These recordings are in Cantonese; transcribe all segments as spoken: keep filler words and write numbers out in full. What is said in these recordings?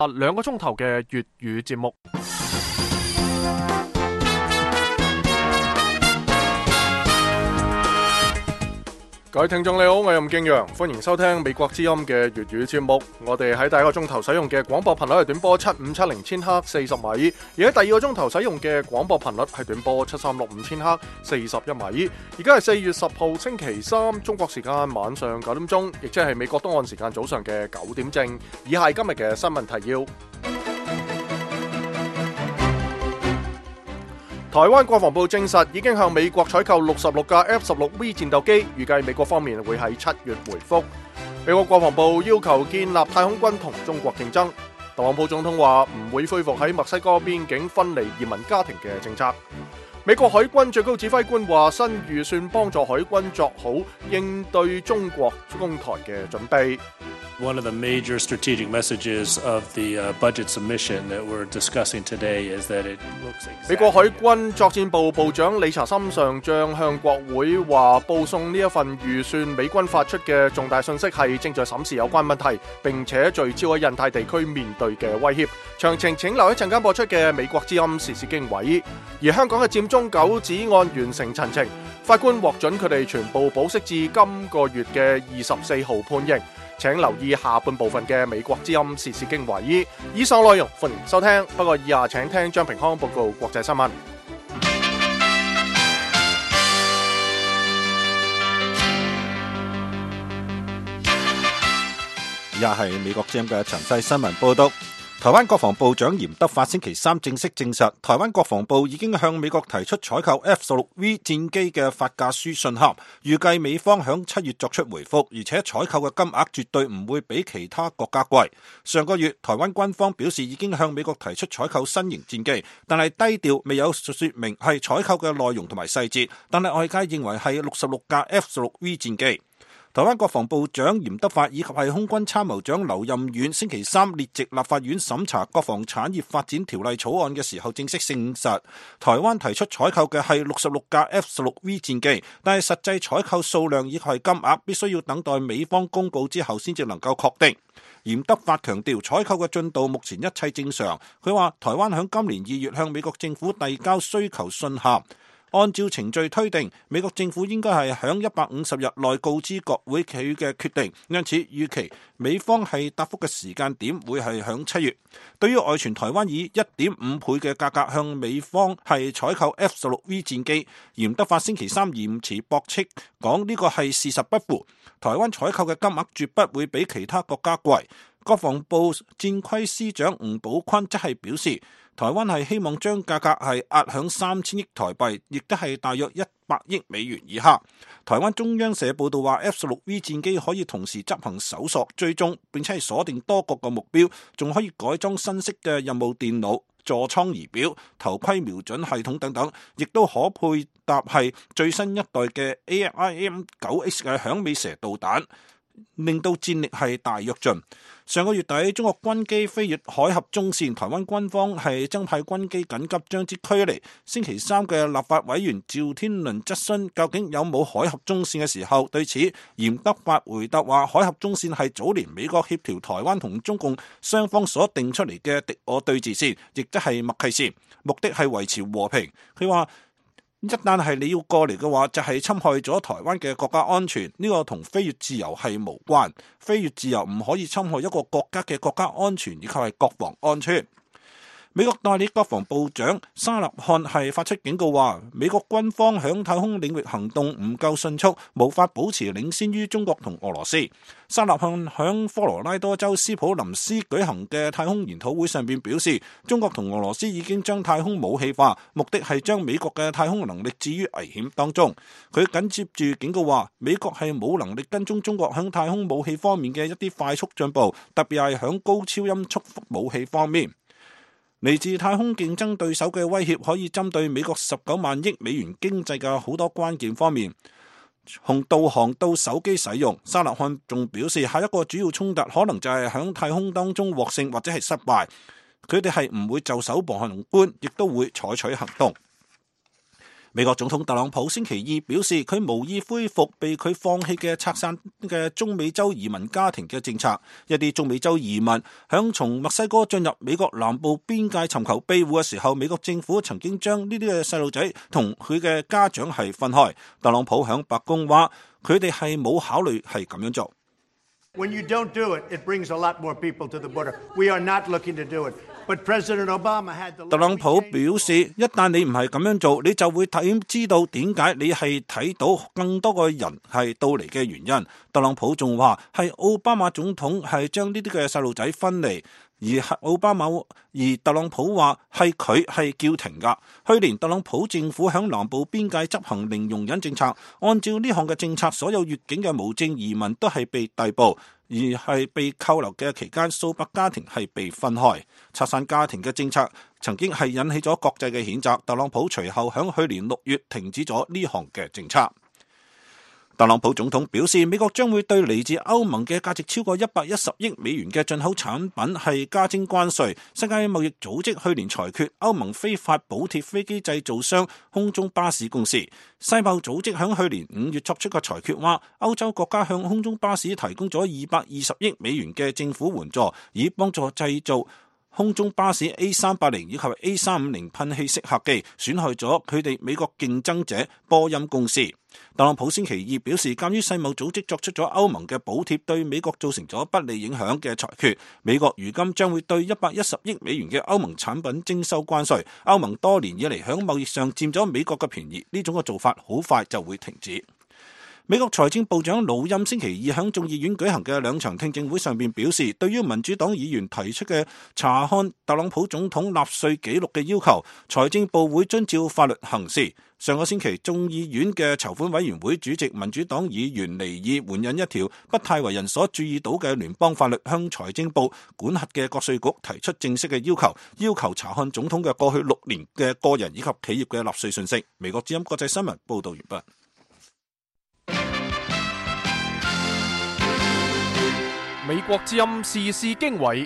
啊，兩個鐘頭嘅粵語節目。各位聽眾你好，我係任敬陽，歡迎收聽美國之音嘅粵語節目。我哋喺第一個鐘頭使用嘅廣播頻率係短波七五七零千赫四十米，而喺第二個鐘頭使用嘅廣播頻率係短波七三六五千赫四十一米。而家係四月十號星期三，中國時間晚上九點鐘，亦即係美國東岸時間早上嘅九點正。以下係今日嘅新聞提要。台灣國防部證實已經向美國採購六十六架 F 十六 V 戰鬥機，預計美國方面會喺七月回覆。美國國防部要求建立太空軍同中國競爭。特朗普總統話唔會恢復喺墨西哥邊境分離移民家庭嘅政策。美國海軍最高指揮官話新預算幫助海軍作好應對中國攻台嘅準備。 One of the major strategic messages of the uh, budget submission that we're discussing today is that it looks exactly... 美國海軍作戰部部長理查森上將向國會話報送呢一份預算，美軍發出嘅重大信息係正在審視有關問題，並且聚焦喺印太地區面對嘅威脅。詳情請留一陣間播出嘅美國之音時事經緯。而香港嘅佔中九子案完成陳情，法官獲准佢哋全部保釋至今個月嘅二十四號判刑。請留意下半部分嘅美國之音時事經緯。以上內容歡迎收聽，不過以下請聽張平康報告國際新聞。 以下係美國之音嘅詳細新聞報道。台灣國防部長嚴德發星期三正式證實，台灣國防部已經向美國提出採購 F 十六 V 戰機嘅發價書信函，預計美方響七月作出回覆，而且採購嘅金額絕對唔會比其他國家貴。上個月，台灣軍方表示已經向美國提出採購新型戰機，但係低調，未有說明係採購嘅內容同埋細節，但係外界認為係六十六架 F 十六 V 戰機。台灣國防部長嚴德發以及係空軍參謀長劉任遠星期三列席立法院審查國防產業發展條例草案嘅時候，正式證實台灣提出採購嘅係六十六架 F 十六 V 戰機，但係實際採購數量以及係金額必須要等待美方公告之後先至能夠確定。嚴德發強調採購嘅進度目前一切正常。佢話台灣響今年二月向美國政府遞交需求信函，按照程序推定，美國政府應該係響一百五十日內告知國會佢嘅決定，因此預期美方係答覆嘅時間點會係響七月。對於外傳台灣以一點五倍嘅價格向美方係採購 F 十六 V 戰機，嚴德發星期三嚴詞駁斥，講呢個係事實不符。台灣採購嘅金額絕不會比其他國家貴。國防部戰規司長吳寶坤則係表示，台灣係希望將價格係壓響三千億台幣，亦都係大約一百億美元以下。台灣中央社報道話 ，F 十六 V 戰機可以同時執行搜索、追蹤，並且係鎖定多國嘅目標，仲可以改裝新式嘅任務電腦、座艙儀表、頭盔瞄準系統等等，亦都可配搭係最新一代嘅 A I M 九 X 嘅響尾蛇導彈，令到戰力係大躍進。上個月底，中國軍機飛越海峽中線，台灣軍方係增派軍機緊急將之驅離。星期三嘅立法委員趙天麟質詢究竟有冇海峽中線嘅時候，對此嚴德發回答話：海峽中線係早年美國協調台灣同中共雙方所定出嚟嘅敵我對峙線，亦即係默契線，目的係維持和平。佢話，一旦係你要過嚟嘅話，就係侵害咗台灣嘅國家安全，呢個同飛越自由係無關。飛越自由唔可以侵害一個國家嘅國家安全，以及係國防安全。美國代理國防部長沙納漢係發出警告話，美國軍方響太空領域行動唔夠迅速，無法保持領先於中國同俄羅斯。沙納漢響科羅拉多州斯普林斯舉行嘅太空研討會上邊表示，中國同俄羅斯已經將太空武器化，目的係將美國嘅太空能力置於危險當中。佢緊接住警告話，美國係冇能力跟蹤中國響太空武器方面嘅一啲快速進步，特別係響高超音速武器方面。嚟自太空競爭對手嘅威脅可以針對美國十九萬億美元經濟嘅好多關鍵方面，從導航到手機使用。沙納漢仲表示，下一個主要衝突可能就係響太空當中獲勝或者係失敗，佢哋係唔會袖手旁觀，亦都會採取行動。 美國總統特朗普星期二表示，佢無意恢復被佢放棄嘅拆散嘅中美洲移民家庭嘅政策。一啲中美洲移民響從墨西哥進入美國南部邊界尋求庇護嘅時候，美國政府曾經將呢啲嘅細路仔同佢嘅家長係分開。特朗普響白宮話，佢哋係冇考慮係咁樣做。 When you don't do it, it brings a lot more people to the border. We are not looking to do it. But President Obama had the... 特朗普表示，一旦你唔係咁樣做，你就會睇知道點解你係睇到更多個人係到嚟嘅原因。特朗普仲話係奧巴馬總統係將呢啲嘅細路仔分離。而奧巴馬而特朗普話係佢係叫停㗎。去年特朗普政府響南部邊界執行零容忍政策，按照呢項嘅政策，所有越境嘅無證移民都係被逮捕，而係被扣留嘅期間，數百家庭係被分開。拆散家庭嘅政策曾經係引起咗國際嘅譴責，特朗普隨後響去年六月停止咗呢項嘅政策。特朗普總統表示，美國將會對嚟自歐盟嘅價值超過一百一十億美元嘅進口產品係加徵關稅。世界貿易組織去年裁決歐盟非法補貼飛機製造商空中巴士公司。世貿組織響去年五月作出個裁決，話歐洲國家向空中巴士提供咗二百二十億美元嘅政府援助，以幫助製造空中巴士 A 三八零 以及 A 三五零噴氣式客機，損害咗佢哋美國競爭者波音公司。特朗普星期二表示，鑒於世貿組織作出咗歐盟嘅補貼對美國造成咗不利影響嘅裁決，美國如今將會對一百一十億美元嘅歐盟產品徵收關稅。歐盟多年以嚟響貿易上佔咗美國嘅便宜，呢種嘅做法好快就會停止。美國財政部長魯欽星期二喺眾議院舉行嘅兩場聽證會上邊表示，對於民主黨議員提出嘅查看特朗普總統納稅記錄嘅要求，財政部會遵照法律行事。上個星期，眾議院嘅籌款委員會主席民主黨議員尼爾援引一條不太為人所注意到嘅聯邦法律，向財政部管轄嘅國稅局提出正式嘅要求，要求查看總統嘅過去六年嘅個人以及企業嘅納稅信息。美國之音國際新聞報道完畢。 美國之音時事經緯，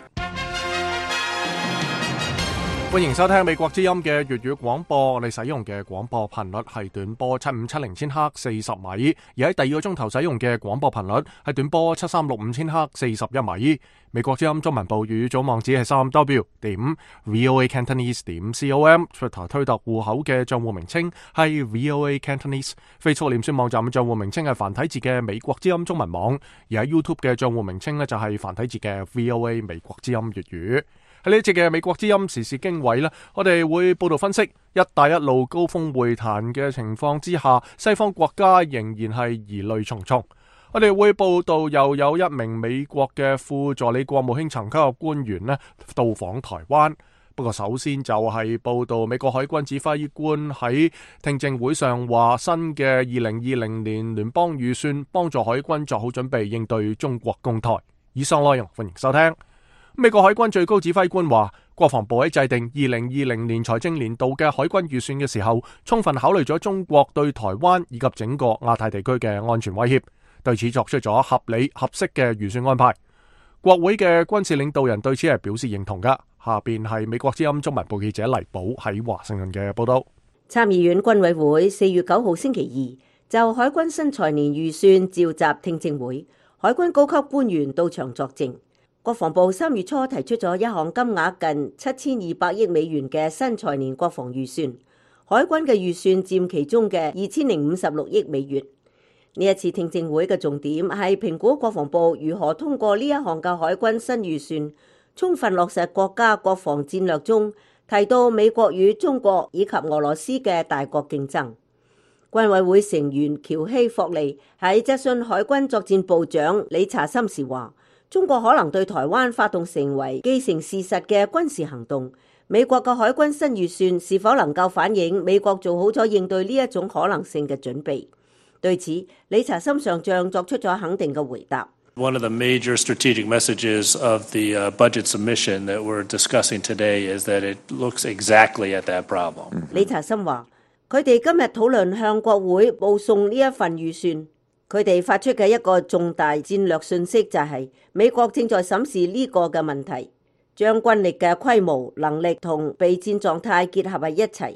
歡迎收聽美國之音嘅粵語廣播。我哋使用嘅廣播頻率係短波七五七零千赫四十米，而喺第二個鐘頭使用嘅廣播頻率係短波七三六五千赫四十一米。美國之音中文部粵語組網址係三 w 點 voa cantonese 點 com，Twitter 推特戶口嘅賬戶名稱係 voa cantonese，Facebook 臉書網站嘅賬戶名稱係繁體字嘅美國之音中文網，而喺 YouTube 嘅賬戶名稱呢就係繁體字嘅 voa 美國之音粵語。喺呢一節嘅美國之音時事經緯呢，我哋會報道分析一帶一路高峰會談嘅情況之下，西方國家仍然係疑慮重重。我哋會報道又有一名美國嘅副助理國務卿層級嘅官員呢到訪台灣。不過首先就係報道美國海軍指揮官喺聽證會上話，新嘅二零二零年聯邦預算幫助海軍作好準備應對中國攻台。以上內容歡迎收聽。美國海軍最高指揮官話，國防部喺制定二零二零年財政年度嘅海軍預算嘅時候，充分考慮咗中國對台灣以及整個亞太地區嘅安全威脅，對此作出咗合理合適嘅預算安排。國會嘅軍事領導人對此係表示認同噶。下邊係美國之音中文部記者黎寶喺華盛頓嘅報道。 參議院軍委會四月九號星期二就海軍新財年預算召集聽證會，海軍高級官員到場作證。國防部三月初提出咗一項金額近七千二百億美元嘅新財年國防預算，海軍嘅預算佔其中嘅二千零五十六億美元。呢一次聽證會嘅重點係評估國防部如何通過呢一項嘅海軍新預算，充分落實國家國防戰略中提到美國與中國以及俄羅斯嘅大國競爭。軍委會成員喬希霍利喺質詢海軍作戰部長理查森時話，中國可能對台灣發動成為既成事實嘅軍事行動，美國嘅海軍新預算是否能夠反映美國做好咗應對呢一種可能性嘅準備？對此，理查森上將作出咗肯定嘅回答。 One of the major strategic messages of the uh, budget submission that we're discussing today is that it looks exactly at that problem. 理查森話，佢哋今日討論向國會報送呢一份預算。佢哋發出嘅一個重大戰略信息就係美國正在審視呢個嘅問題，將軍力嘅規模、能力同備戰狀態結合喺一齊。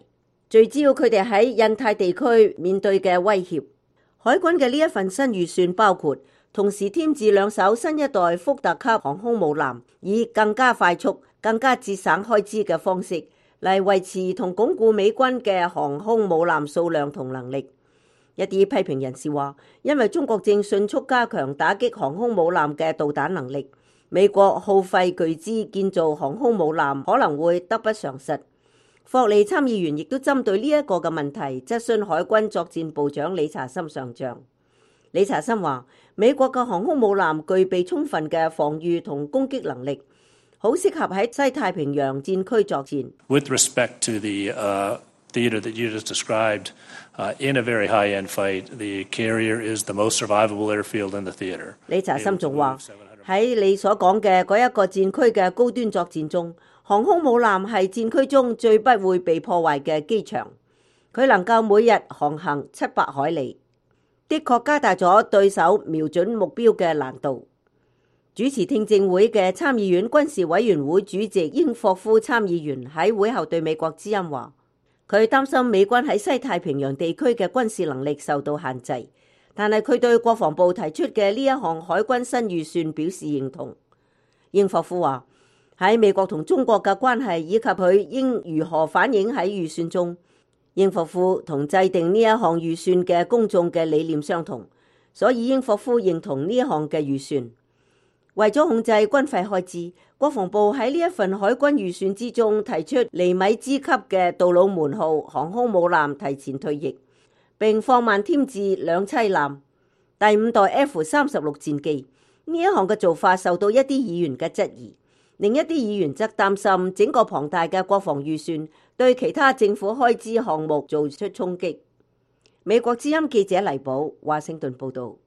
聚焦佢哋喺印太地區面對嘅威脅。海軍嘅呢一份新預算包括同時添置兩艘新一代福特級航空母艦，以更加快速、更加節省開支嘅方式嚟維持同鞏固美軍嘅航空母艦數量同能力。一啲批評人士話，因為中國正迅速加強打擊航空母艦嘅導彈能力，美國耗費巨資建造航空母艦可能會得不償失。霍利參議員亦都針對呢一個嘅問題質詢海軍作戰部長理查森上將。理查森話，美國嘅航空母艦具備充分嘅防禦同攻擊能力，好適合喺西太平洋戰區作戰。 With respect to the uh, theater that you just described, uh, in a very high-end fight, the carrier is the most survivable airfield in the theater. 理查森仲話，喺你所講嘅嗰一個戰區嘅高端作戰中，航空母艦係戰區中最不會被破壞嘅機場，佢能夠每日航行七百海里，的確加大咗對手瞄準目標嘅難度。主持聽證會嘅參議院軍事委員會主席英霍夫參議員喺會後對美國之音話，佢擔心美軍喺西太平洋地區嘅軍事能力受到限制，但係佢對國防部提出嘅呢一項海軍新預算表示認同。英霍夫話，喺美國同中國嘅關係以及佢應如何反映喺預算中，英霍夫同制定呢一項預算嘅公眾嘅理念相同，所以英霍夫認同呢一項嘅預算。為咗控制軍費開支，國防部喺呢一份海軍預算之中提出尼米茲級嘅杜魯門號航空母艦提前退役，並放慢添置兩棲艦、第五代 F 三十六戰機。呢一項嘅做法受到一啲議員嘅質疑，另一啲議員則擔心整個龐大嘅國防預算對其他政府開支項目做出衝擊。美國之音記者黎寶華盛頓報導。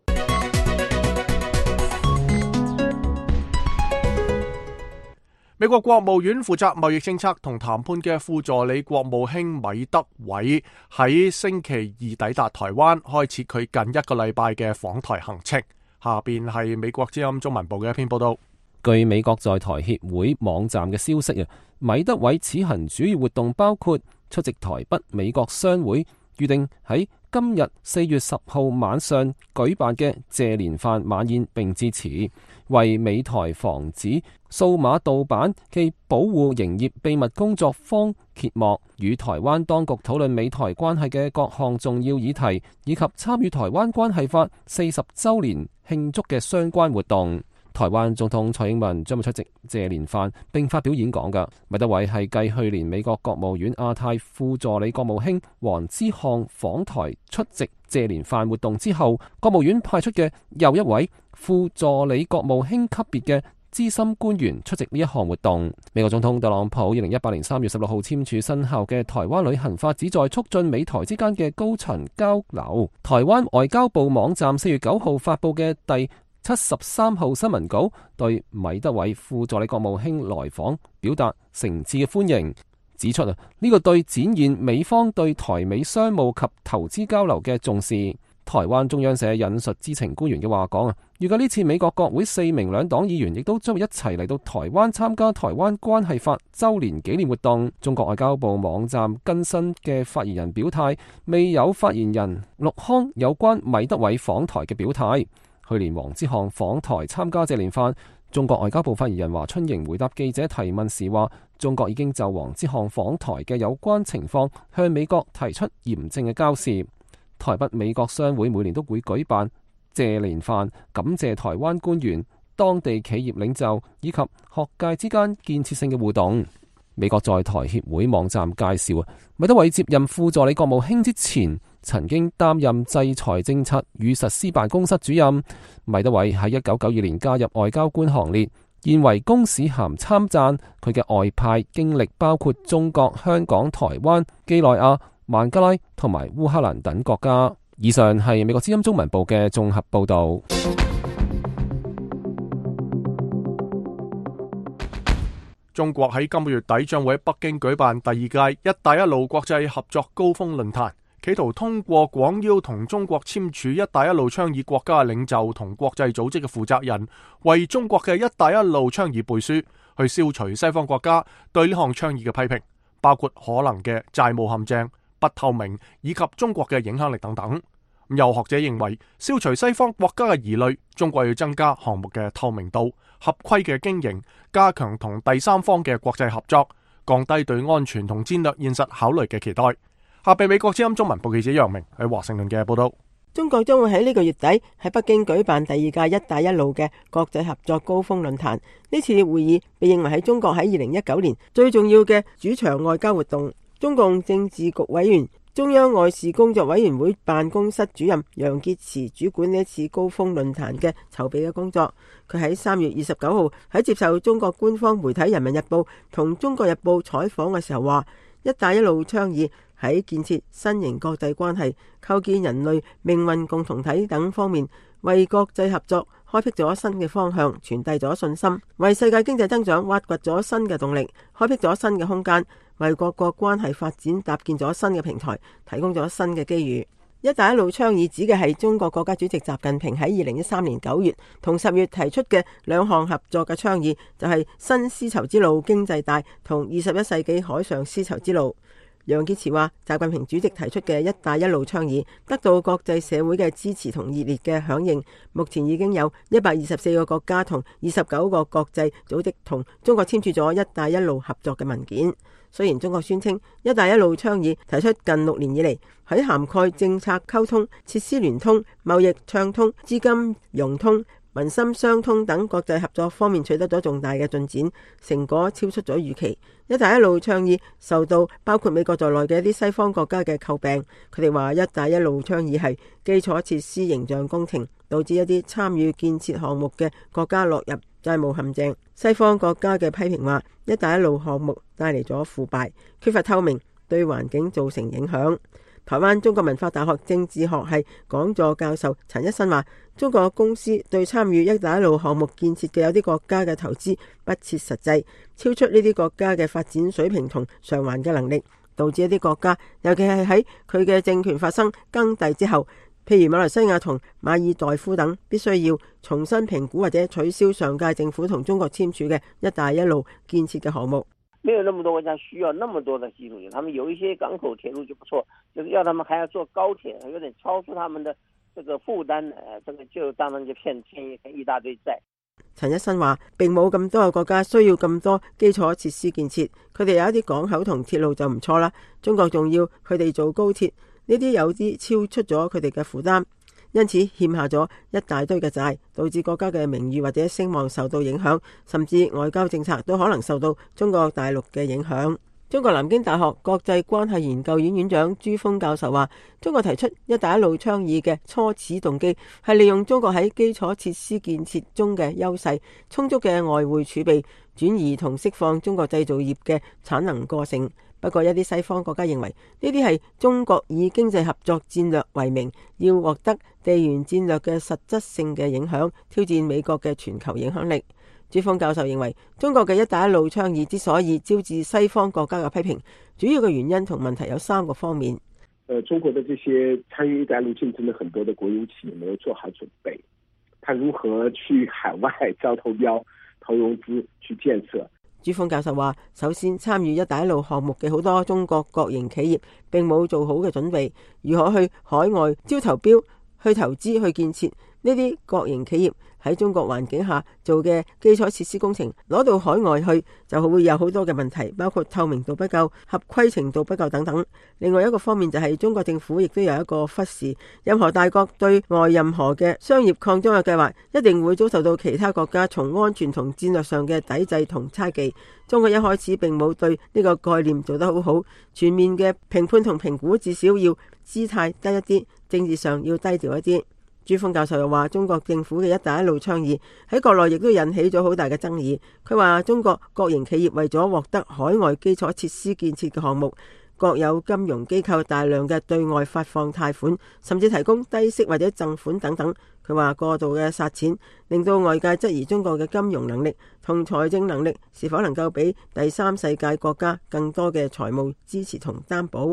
美國國務院負責貿易政策同談判嘅副助理國務卿米德偉喺星期二抵達台灣，開始佢近一個禮拜嘅訪台行程。下邊係美國之音中文部嘅一篇報道。 據美國在台協會網站嘅消息啊，米德偉此行主要活動包括出席台北美國商會預定喺今日四月十號晚上舉辦嘅謝連飯晚宴，並致辭，為美台防止數碼盜版暨保護營業秘密工作坊揭幕，與台灣當局討論美台關係嘅各項重要議題，以及參與台灣關係法四十週年慶祝嘅相關活動。台灣總統蔡英文將會出席謝連飯並發表演講㗎。米德偉係繼去年美國國務院亞太副助理國務卿黃之漢訪台出席謝連飯活動之後，國務院派出嘅又一位副助理國務卿級別嘅資深官員出席呢一項活動。美國總統特朗普二零一八年三月十六號簽署生效嘅台灣旅行法，旨在促進美台之間嘅高層交流。台灣外交部網站四月九號發布嘅第七十三號新聞稿對米德偉副助理國務卿來訪表達誠摯嘅歡迎，指出啊呢個對展現美方對台美商務及投資交流嘅重視。台灣中央社引述知情官員嘅話講啊，預計呢次美國國會四名兩黨議員亦都將會一齊嚟到台灣參加台灣關係法周年紀念活動。中國外交部網站更新嘅發言人表態，未有發言人陸康有關米德偉訪台嘅表態。去年黃之漢訪台參加謝連飯，中國外交部發言人華春瑩回答記者提問時話，中國已經就黃之漢訪台嘅有關情況向美國提出嚴正嘅交涉。台北美國商會每年都會舉辦謝連飯，感謝台灣官員、當地企業領袖以及學界之間建設性嘅互動。美國在台協會網站介紹啊，米德偉接任副助理國務卿之前，曾經擔任制裁政策與實施辦公室主任。米德偉喺一九九二年加入外交官行列，現為公使銜參贊。佢嘅外派經歷包括中國、香港、台灣、幾內亞、孟加拉同埋烏克蘭等國家。以上係美國之音中文部嘅綜合報導。 中國喺今個月底將會喺北京舉辦第二屆一帶一路國際合作高峰論壇，企圖通過廣邀同中國簽署一帶一路倡議國家領袖同國際組織嘅負責人，為中國嘅一帶一路倡議背書，去消除西方國家對呢項倡議嘅批評，包括可能嘅債務陷阱、 不透明以及中國嘅影響力等等。有學者認為，消除西方國家嘅疑慮，中國要增加項目嘅透明度、合規嘅經營，加強同第三方嘅國際合作，降低對安全同戰略現實考慮嘅期待。下被美國之音中文部記者楊明喺華盛頓嘅報道。 中國將會喺呢個月底喺北京舉辦第二屆一帶一路嘅國際合作高峰論壇。呢次會議被認為係中國喺二零一九年最重要嘅主場外交活動。中共政治局委員、中央外事工作委員會辦公室主任楊潔篪主管呢一次高峰論壇嘅籌備嘅工作。佢喺三月二十九號喺接受中國官方媒體《人民日報》同《中國日報》採訪嘅時候話，一帶一路倡議喺建設新型國際關係、構建人類命運共同體等方面，為國際合作開闢咗新嘅方向，傳遞咗信心，為世界經濟增長挖掘咗新嘅動力，開闢咗新嘅空間，為各國關係發展搭建咗新嘅平台，提供咗新嘅機遇。一帶一路倡議指嘅係中國國家主席習近平喺二零一三年九月同十月提出嘅兩項合作嘅倡議，就係新絲綢之路經濟帶同二十一世紀海上絲綢之路。楊潔篪話，習近平主席提出嘅一帶一路倡議得到國際社會嘅支持同熱烈嘅響應，目前已經有一百二十四個國家同二十九個國際組織同中國簽署咗一帶一路合作嘅文件。雖然中國宣稱一帶一路倡議提出近六年以嚟，喺涵蓋政策溝通、設施聯通、貿易暢通、資金融通、民心相通等國際合作方面取得咗重大嘅進展，成果超出咗預期。一帶一路倡議受到包括美國在內嘅一啲西方國家嘅詬病，佢哋話一帶一路倡議係基礎設施形象工程，導致一啲參與建設項目嘅國家落入債務陷阱。西方國家嘅批評話，一帶一路項目帶嚟咗腐敗、缺乏透明，對環境造成影響。台灣中國文化大學政治學系講座教授陳一新話，中國公司對參與一帶一路項目建設嘅有啲國家嘅投資不切實際，超出呢啲國家嘅發展水平同償還嘅能力，導致一啲國家，尤其係喺佢嘅政權發生更替之後，譬如馬來西亞同馬爾代夫等，必須要重新評估或者取消上屆政府同中國簽署嘅一帶一路建設嘅項目。 沒有那麼多國家需要那麼多的基礎，他們有一些港口鐵路就不錯，就是要他們還要做高鐵，有點超出他們的這個負擔，呃，這個就當然就欠欠一一大堆債。 陳一新話，並冇咁多嘅國家需要咁多基礎設施建設，佢哋有一啲港口同鐵路就唔錯啦。中國仲要佢哋做高鐵，呢啲有啲超出咗佢哋嘅負擔，因此欠下咗一大堆嘅債，導致國家嘅名譽或者聲望受到影響，甚至外交政策都可能受到中國大陸嘅影響。中國南京大學國際關係研究院院長朱峰教授話，中國提出一帶一路倡議嘅初始動機係利用中國喺基礎設施建設中嘅優勢、充足嘅外匯儲備，轉移同釋放中國製造業嘅產能過剩。不過一啲西方國家認為呢啲係中國以經濟合作戰略為名，要獲得地緣戰略嘅實質性嘅影響，挑戰美國嘅全球影響力。朱峰教授認為，中國嘅一帶一路倡議之所以招致西方國家嘅批評，主要嘅原因同問題有三個方面。 呃，中國的這些參與一帶一路競爭的很多的國有企業沒有做好準備，他如何去海外招投標、投融資去建設？ 朱峰教授話，首先參與一帶一路項目嘅好多中國國營企業並冇做好嘅準備，如何去海外招投標、去投資、去建設呢啲國營企業喺中國環境下做嘅基礎設施工程，攞到海外去就會有好多嘅問題，包括透明度不夠、合規程度不夠等等。另外一個方面就係中國政府亦都有一個忽視，任何大國對外任何嘅商業擴張嘅計劃，一定會遭受到其他國家從安全同戰略上嘅抵制同猜忌。中國一開始並冇對呢個概念做得好好，全面嘅評判同評估至少要姿態低一啲，政治上要低調一啲。朱峰教授又話，中國政府嘅一帶一路倡議喺國內亦都引起咗好大嘅爭議。佢話中國國營企業為咗獲得海外基礎設施建設嘅項目，國有金融機構大量嘅對外發放貸款，甚至提供低息或者贈款等等。佢話過度嘅撒錢，令到外界質疑中國嘅金融能力同財政能力是否能夠比第三世界國家更多嘅財務支持同擔保。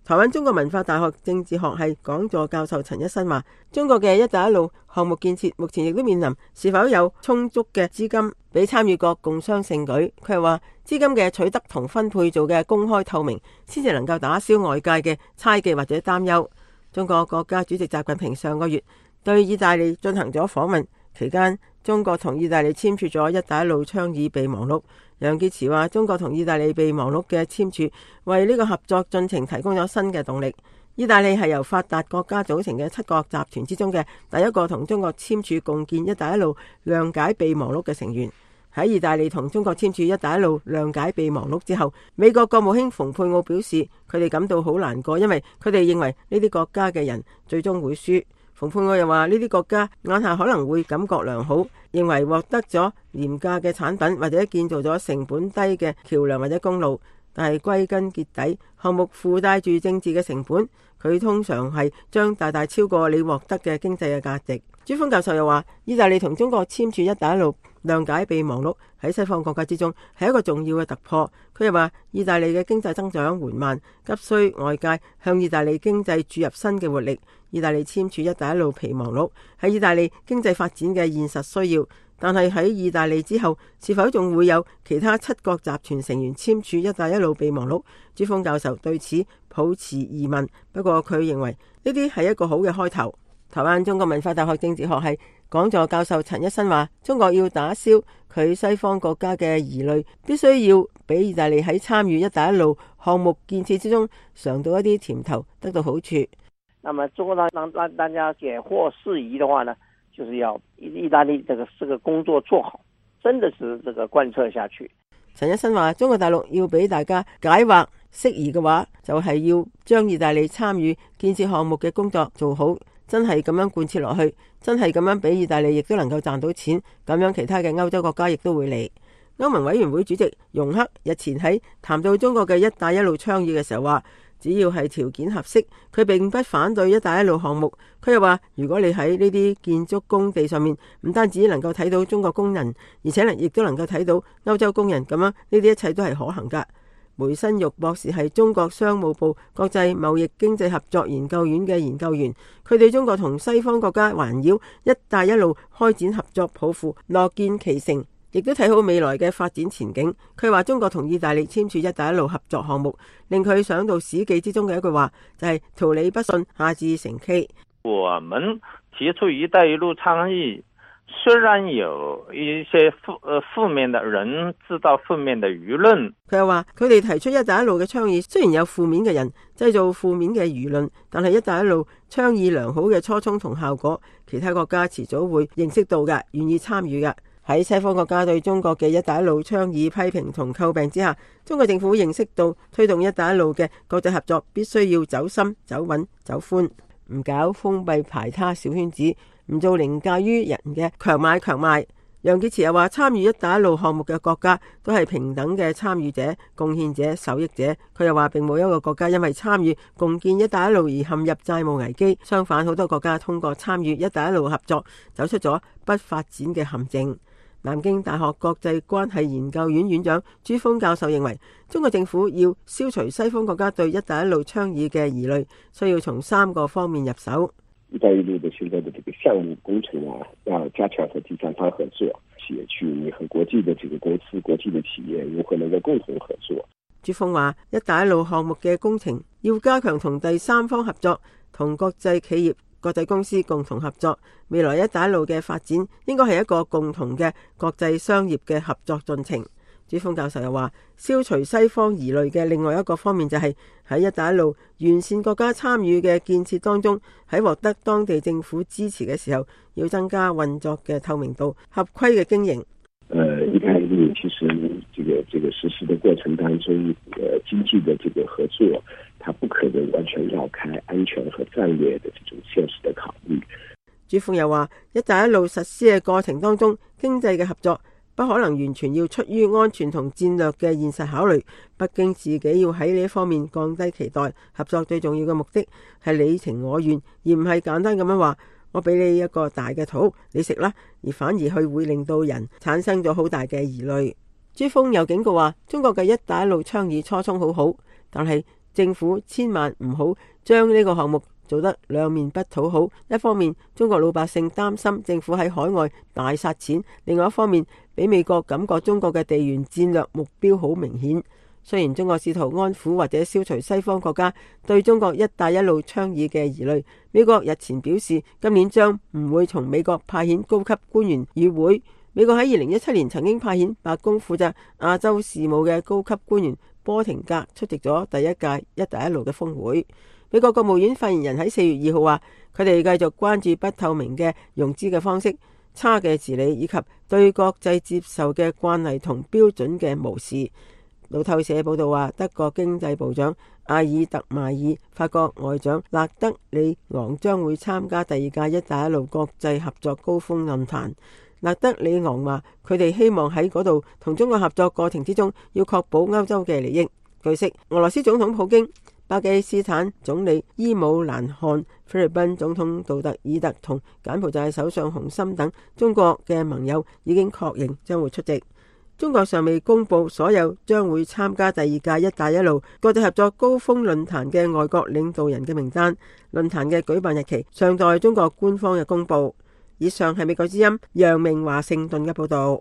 台灣中國文化大學政治學系講座教授陳一新話，中國嘅一帶一路項目建設目前亦都面臨是否有充足嘅資金俾參與國共襄盛舉。佢係話資金嘅取得同分配做嘅公開透明，先至能夠打消外界嘅猜忌或者擔憂。中國國家主席習近平上個月對意大利進行咗訪問，期間中國同意大利簽署咗一帶一路倡議備忘錄。楊潔篪話，中國同意大利備忘錄嘅簽署為呢個合作進程提供咗新嘅動力。意大利係由發達國家組成嘅七國集團之中嘅第一個同中國簽署共建一帶一路諒解備忘錄嘅成員。喺意大利同中國簽署一帶一路諒解備忘錄之後，美國國務卿蓬佩奧表示，佢哋感到好難過，因為佢哋認為呢啲國家嘅人最終會輸。蓬佩奧又話，呢啲國家眼下可能會感覺良好，認為獲得咗廉價嘅產品或者建造咗成本低嘅橋樑或者公路，但係歸根結底，項目附帶住政治嘅成本，佢通常係將大大超過你獲得嘅經濟嘅價值。朱峰教授又話，意大利同中國簽署一帶一路諒解備忘錄喺西方國家之中係一個重要嘅突破。佢又話，意大利嘅經濟增長緩慢，急需外界向意大利經濟注入新嘅活力。意大利簽署一帶一路備忘錄係意大利經濟發展嘅現實需要，但係喺意大利之後，是否仲會有其他七國集團成員簽署一帶一路備忘錄？朱峰教授對此抱持疑問，不過佢認為呢啲係一個好嘅開頭。台灣中國文化大學政治學系講座教授陳一新話，中國要打消佢西方國家嘅疑慮，必須要俾意大利喺參與一帶一路項目建設之中嘗到一啲甜頭，得到好處。 那麼中國讓讓讓大家解惑釋疑的話呢，就是要意大利這個這個工作做好，真的是這個貫徹下去。 陳一新話，中國大陸要俾大家解惑釋疑嘅話，就係要將意大利參與建設項目嘅工作做好。真係咁樣貫徹落去，真係咁樣俾意大利亦都能夠賺到錢，咁樣其他嘅歐洲國家亦都會嚟。歐盟委員會主席容克日前喺談到中國嘅一帶一路倡議嘅時候話，只要係條件合適，佢並不反對一帶一路項目。佢又話，如果你喺呢啲建築工地上面唔單止能夠睇到中國工人，而且亦都能夠睇到歐洲工人，咁樣呢啲一切都係可行噶。梅新育博士係中國商務部國際貿易經濟合作研究院嘅研究員，佢對中國同西方國家環繞一帶一路開展合作抱負樂見其成，亦都睇好未來嘅發展前景。佢話中國同意大利簽署一帶一路合作項目，令佢想到史記之中嘅一句話，就係、是、條理不順，下至成蹊。 我們提出一帶一路倡議，雖然有一些負呃負面的人製造負面的輿論， 佢又話佢哋提出一帶一路嘅倡議，雖然有負面嘅人製造負面嘅輿論，但係一帶一路倡議良好嘅初衷同效果，其他國家遲早會認識到嘅，願意參與嘅。喺西方國家對中國嘅一帶一路倡議批評同詬病之下，中國政府認識到推動一帶一路嘅國際合作必須要走深、走穩、走寬，唔搞封閉排他小圈子，唔做凌駕於人嘅強買強賣。楊潔篪又話，參與一帶一路項目嘅國家都係平等嘅參與者、貢獻者、受益者。佢又話，並冇一個國家因為參與共建一帶一路而陷入債務危機，相反，好多國家通過參與一帶一路合作走出咗不發展嘅陷阱。南京大學國際關係研究院院長朱峰教授認為，中國政府要消除西方國家對一帶一路倡議嘅疑慮，需要從三個方面入手。 一帶一路的現在的這個項目工程啊，要加強和第三方合作，企業區域和國際的這個公司、國際的企業如何能夠共同合作。 朱峰話，一帶一路項目嘅工程要加強同第三方合作，同國際企業、國際公司共同合作。未來一帶一路嘅發展應該係一個共同嘅國際商業嘅合作進程。朱峰教授又話，消除西方疑慮嘅另外一個方面就係喺一帶一路完善國家參與嘅建設當中，喺獲得當地政府支持嘅時候，要增加運作嘅透明度、合規嘅經營。 呃，一帶一路其實這個這個實施的過程當中，呃，經濟的這個合作，它不可能完全繞開安全和戰略的這種現實的考慮。 朱峰又話，一帶一路實施嘅過程當中，經濟嘅合作不可能完全要出於安全同戰略嘅現實考慮，北京自己要喺呢一方面降低期待。合作最重要嘅目的係你情我願，而唔係簡單咁樣話我俾你一個大嘅土你食啦，而反而去會令到人產生咗好大嘅疑慮。朱峰又警告話，中國嘅一帶一路倡議初衷好好，但係政府千萬唔好將呢個項目做得兩面不討好。一方面，中國老百姓擔心政府喺海外大撒錢；另外一方面，俾美國感覺中國嘅地緣戰略目標好明顯。雖然中國試圖安撫或者消除西方國家對中國一帶一路倡議嘅疑慮，美國日前表示今年將唔會從美國派遣高級官員與會。美國喺二零一七年曾經派遣白宮負責亞洲事務嘅高級官員波廷格出席咗第一屆一帶一路嘅峰會。美國國務院發言人喺四月二號話，佢哋繼續關注不透明嘅融資嘅方式、差嘅治理以及對國際接受嘅慣例同標準嘅無視。路透社報道話，德國經濟部長阿爾特邁爾、法國外長勒德里昂將會參加第二屆一帶一路國際合作高峰論壇。勒德里昂話，佢哋希望喺嗰度同中國合作過程之中，要確保歐洲嘅利益。據悉，俄羅斯總統普京、巴基斯坦總理伊姆蘭汗、菲律賓總統杜特爾特同柬埔寨首相洪森等中國嘅盟友已經確認將會出席。中國尚未公布所有將會參加第二屆一帶一路國際合作高峰論壇嘅外國領導人嘅名單，論壇嘅舉辦日期尚待中國官方嘅公布。以上係美國之音楊明華盛頓嘅報道。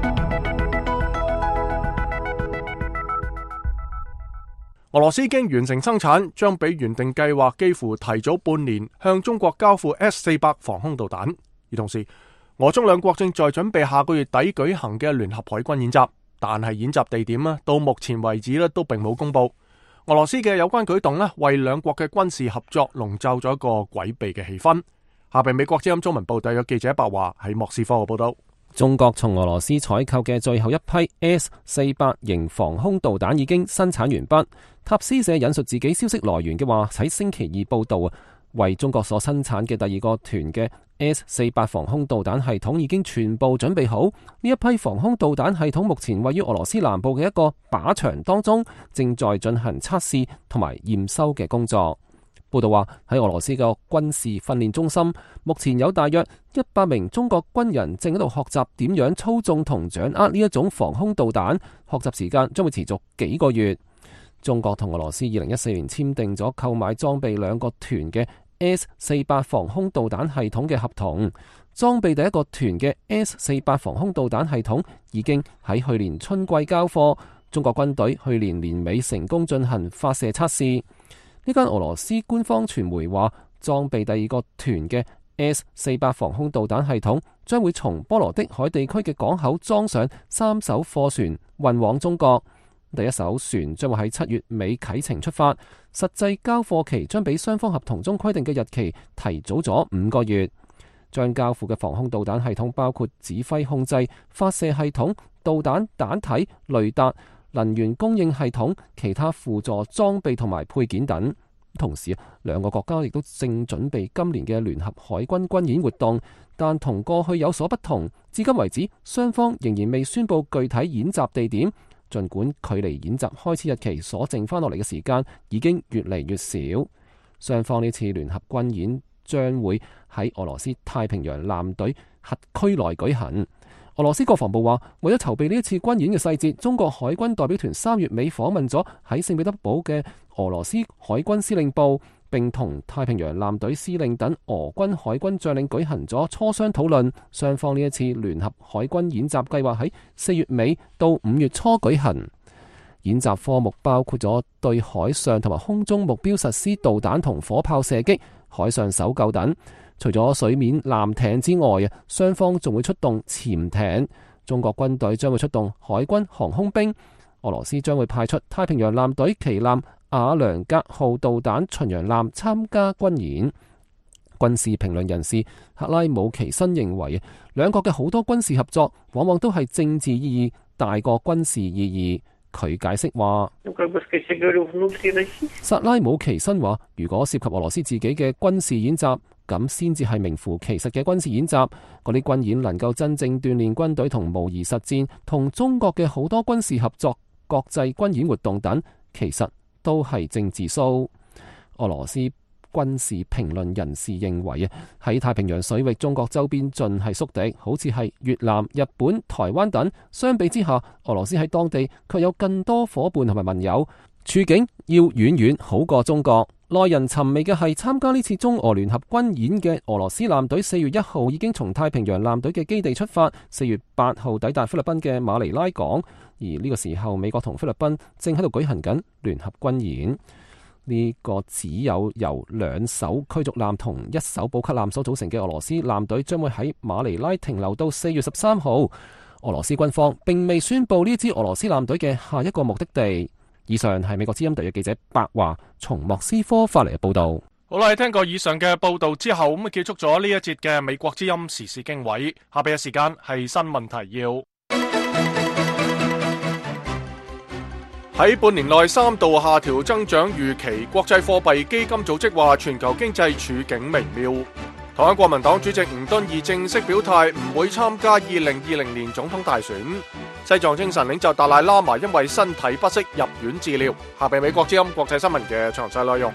俄羅斯已經完成生產，將比原定計劃幾乎提早半年向中國交付 S 四百防空導彈。而同時，俄中兩國正在準備下個月底舉行嘅聯合海軍演習，但係演習地點呢，到目前為止呢都並冇公布。俄羅斯嘅有關舉動呢，為兩國嘅軍事合作籠罩咗一個詭秘嘅氣氛。下邊美國之音中文部特約記者白華喺莫斯科嘅報道。 中國從俄羅斯採購嘅最後一批 S 四百型防空導彈已經生產完畢。塔斯社引述自己消息來源嘅話，喺星期二報道啊，為中國所生產嘅第二個團嘅 S 四百防空導彈系統已經全部準備好。呢一批防空導彈系統目前位於俄羅斯南部嘅一個靶場當中，正在進行測試同埋驗收嘅工作。報道話，喺俄羅斯嘅軍事訓練中心，目前有大約一百名中國軍人正喺度學習點樣操縱同掌握呢一種防空導彈。學習時間將會持續幾個月。中國同俄羅斯二零一四年簽訂咗購買裝備兩個團嘅 S 四百防空導彈系統嘅合同。裝備第一個團嘅 S 四百防空導彈系統已經喺去年春季交貨。中國軍隊去年年尾成功進行發射測試。呢間俄羅斯官方傳媒話，裝備第二個團嘅 S 四百防空導彈系統將會從波羅的海地區嘅港口裝上三艘貨船運往中國。第一艘船將會喺七月尾啟程出發，實際交貨期將比雙方合同中規定嘅日期提早咗五個月。將交付嘅防空導彈系統包括指揮控制、發射系統、導彈彈體、雷達、能源供應系統、其他輔助裝備同埋配件等。同時，兩個國家亦都正準備今年嘅聯合海軍軍演活動，但同過去有所不同。至今為止，雙方仍然未宣布具體演習地點。儘管距離演習開始日期所剩翻落嚟嘅時間已經越嚟越少，雙方呢次聯合軍演將會喺俄羅斯太平洋艦隊轄區內舉行。俄羅斯國防部話，為咗籌備呢一次軍演嘅細節，中國海軍代表團三月尾訪問咗喺聖彼得堡嘅俄羅斯海軍司令部，並同太平洋艦隊司令等俄軍海軍將領舉行咗磋商討論。雙方呢一次聯合海軍演習計劃喺四月尾到五月初舉行。演習科目包括咗對海上同埋空中目標實施導彈同火炮射擊、海上搜救等。除咗水面艦艇之外啊，雙方仲會出動潛艇。中國軍隊將會出動海軍航空兵。俄羅斯將會派出太平洋艦隊旗艦瓦良格號導彈巡洋艦參加軍演。軍事評論人士克拉姆奇申認為，兩國嘅好多軍事合作往往都係政治意義大過軍事意義。佢解釋話，薩拉姆奇申話，如果涉及俄羅斯自己嘅軍事演習，咁先至係名副其實嘅軍事演習。嗰啲軍演能夠真正鍛煉軍隊同模擬實戰，同中國嘅好多軍事合作、國際軍演活動等，其實都係政治 show。俄羅斯軍事評論人士認為啊，喺太平洋水域，中國周邊盡係宿敵，好似係越南、日本、台灣等。相比之下，俄羅斯喺當地卻有更多伙伴同埋盟友。 處境要遠遠好過中國。耐人尋味嘅係，參加呢次中俄聯合軍演嘅俄羅斯艦隊四月一號已經從太平洋艦隊嘅基地出發，四月八號抵達菲律賓嘅馬尼拉港。而呢個時候，美國同菲律賓正喺度舉行緊聯合軍演。呢、這個只有由兩艘驅逐艦同一艘補給艦所組成嘅俄羅斯艦隊將會喺馬尼拉停留到四月十三號。俄羅斯軍方並未宣布呢支俄羅斯艦隊嘅下一個目的地。以上係美國之音特約記者白華從莫斯科發嚟嘅報道。 好啦，聽過以上嘅報道之後，咁結束咗呢一節嘅美國之音時事經緯。下邊嘅時間係新聞提要。喺半年內三度下調增長預期，國際貨幣基金組織話全球經濟處境微妙。台灣國民黨主席吳敦義正式表態唔會參加二零二零年總統大選。西藏精神領袖達賴喇嘛因為身體不適入院治療。下邊美國之音國際新聞嘅詳細內容。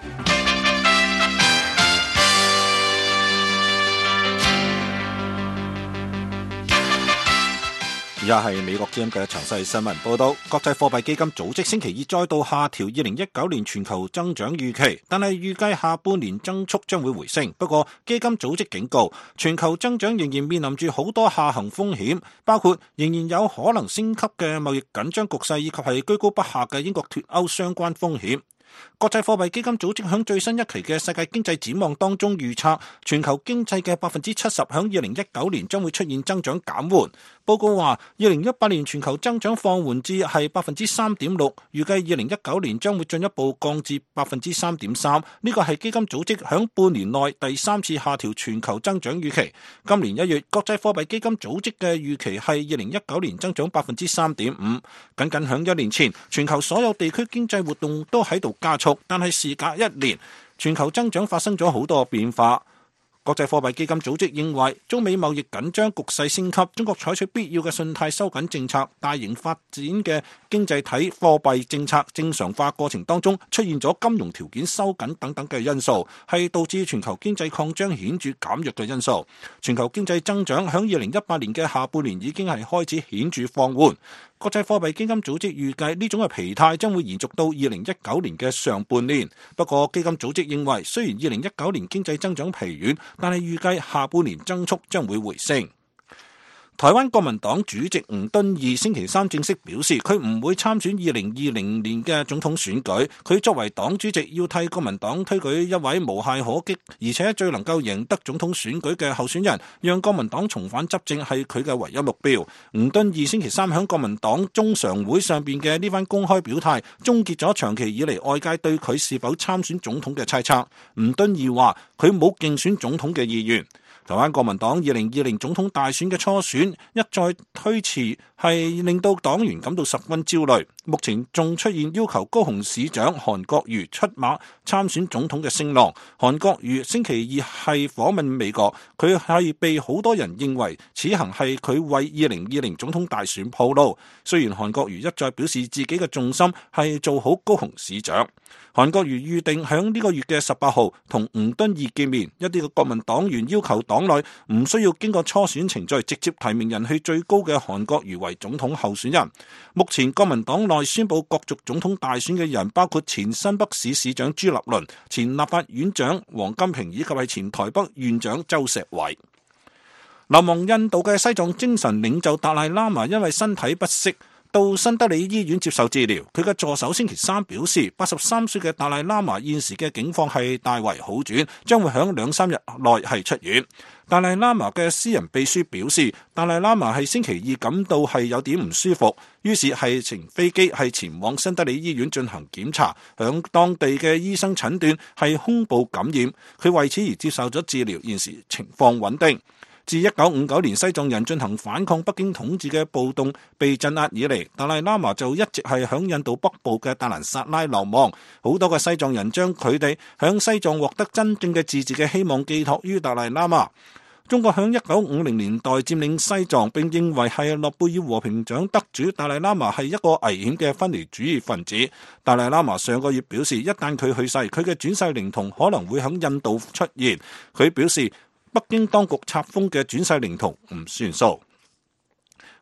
而家係美國之音嘅詳細新聞報道。國際貨幣基金組織星期二再度下調二零一九年全球增長預期，但係預計下半年增速將會回升。不過基金組織警告，全球增長仍然面臨住好多下行風險，包括仍然有可能升級嘅貿易緊張局勢，以及係居高不下嘅英國脫歐相關風險。國際貨幣基金組織響最新一期嘅世界經濟展望當中預測，全球經濟嘅百分之七十響二零一九年將會出現增長減緩。報告話，二零一八年全球增長放緩至係百分之三點六，預計二零一九年將會進一步降至百分之三點三。呢個係基金組織響半年內第三次下調全球增長預期。今年一月，國際貨幣基金組織嘅預期係二零一九年增長百分之三點五。僅僅響一年前，全球所有地區經濟活動都喺度加速，但係時隔一年，全球增長發生咗好多變化。國際貨幣基金組織認為，中美貿易緊張局勢升級，中國採取必要嘅信貸收緊政策，大型發展嘅經濟體貨幣政策正常化過程當中出現咗金融條件收緊等等嘅因素，係導致全球經濟擴張顯著減弱嘅因素。全球經濟增長響二零一八年嘅下半年已經係開始顯著放緩。國際貨幣基金組織預計呢種嘅疲態將會延續到二零一九年嘅上半年。不過基金組織認為，雖然二零一九年經濟增長疲軟，但係預計下半年增速將會回升。台灣國民黨主席吳敦義星期三正式表示，佢唔會參選二零二零年嘅總統選舉。佢作為黨主席，要替國民黨推舉一位無懈可擊，而且最能夠贏得總統選舉嘅候選人，讓國民黨重返執政係佢嘅唯一目標。吳敦義星期三喺國民黨中常會上邊嘅呢番公開表態，終結咗長期以嚟外界對佢是否參選總統嘅猜測。吳敦義話佢冇競選總統嘅意願。台灣國民黨二零二零總統大選嘅初選一再推遲，係令到黨員感到十分焦慮。目前仲出現要求高雄市長韓國瑜出馬參選總統嘅聲浪。韓國瑜星期二係訪問美國，佢係被好多人認為此行係佢為二零二零總統大選鋪路。雖然韓國瑜一再表示自己嘅重心係做好高雄市長。韓國瑜預定響呢個月嘅十八號同吳敦義見面，一啲嘅國民黨員要求黨內唔需要經過初選程序，直接提名人氣最高嘅韓國瑜為總統候選人。目前國民黨內宣布角逐總統大選嘅人包括前新北市市長朱立倫、前立法院長王金平以及係前台北縣長周錫瑋。流亡印度嘅西藏精神領袖達賴喇嘛因為身體不適到新德里醫院接受治療，佢嘅助手星期三表示，八十三歲嘅達賴喇嘛現時嘅境況係大為好轉，將會響兩三日內係出院。達賴喇嘛嘅私人秘書表示，達賴喇嘛係星期二感到係有點唔舒服，於是係乘飛機係前往新德里醫院進行檢查，響當地嘅醫生診斷係胸部感染，佢為此而接受咗治療，現時情況穩定。自一九五九年西藏人進行反抗北京統治嘅暴動被鎮壓以嚟，達賴喇嘛就一直係響印度北部嘅達蘭薩拉流亡。好多嘅西藏人將佢哋響西藏獲得真正嘅自治嘅希望寄託於達賴喇嘛。中國響一九五零年代佔領西藏，並認為係諾貝爾和平獎得主達賴喇嘛係一個危險嘅分離主義分子。達賴喇嘛上個月表示，一旦佢去世，佢嘅轉世靈童可能會響印度出現。佢表示，北京當局冊封嘅轉世靈童唔算數。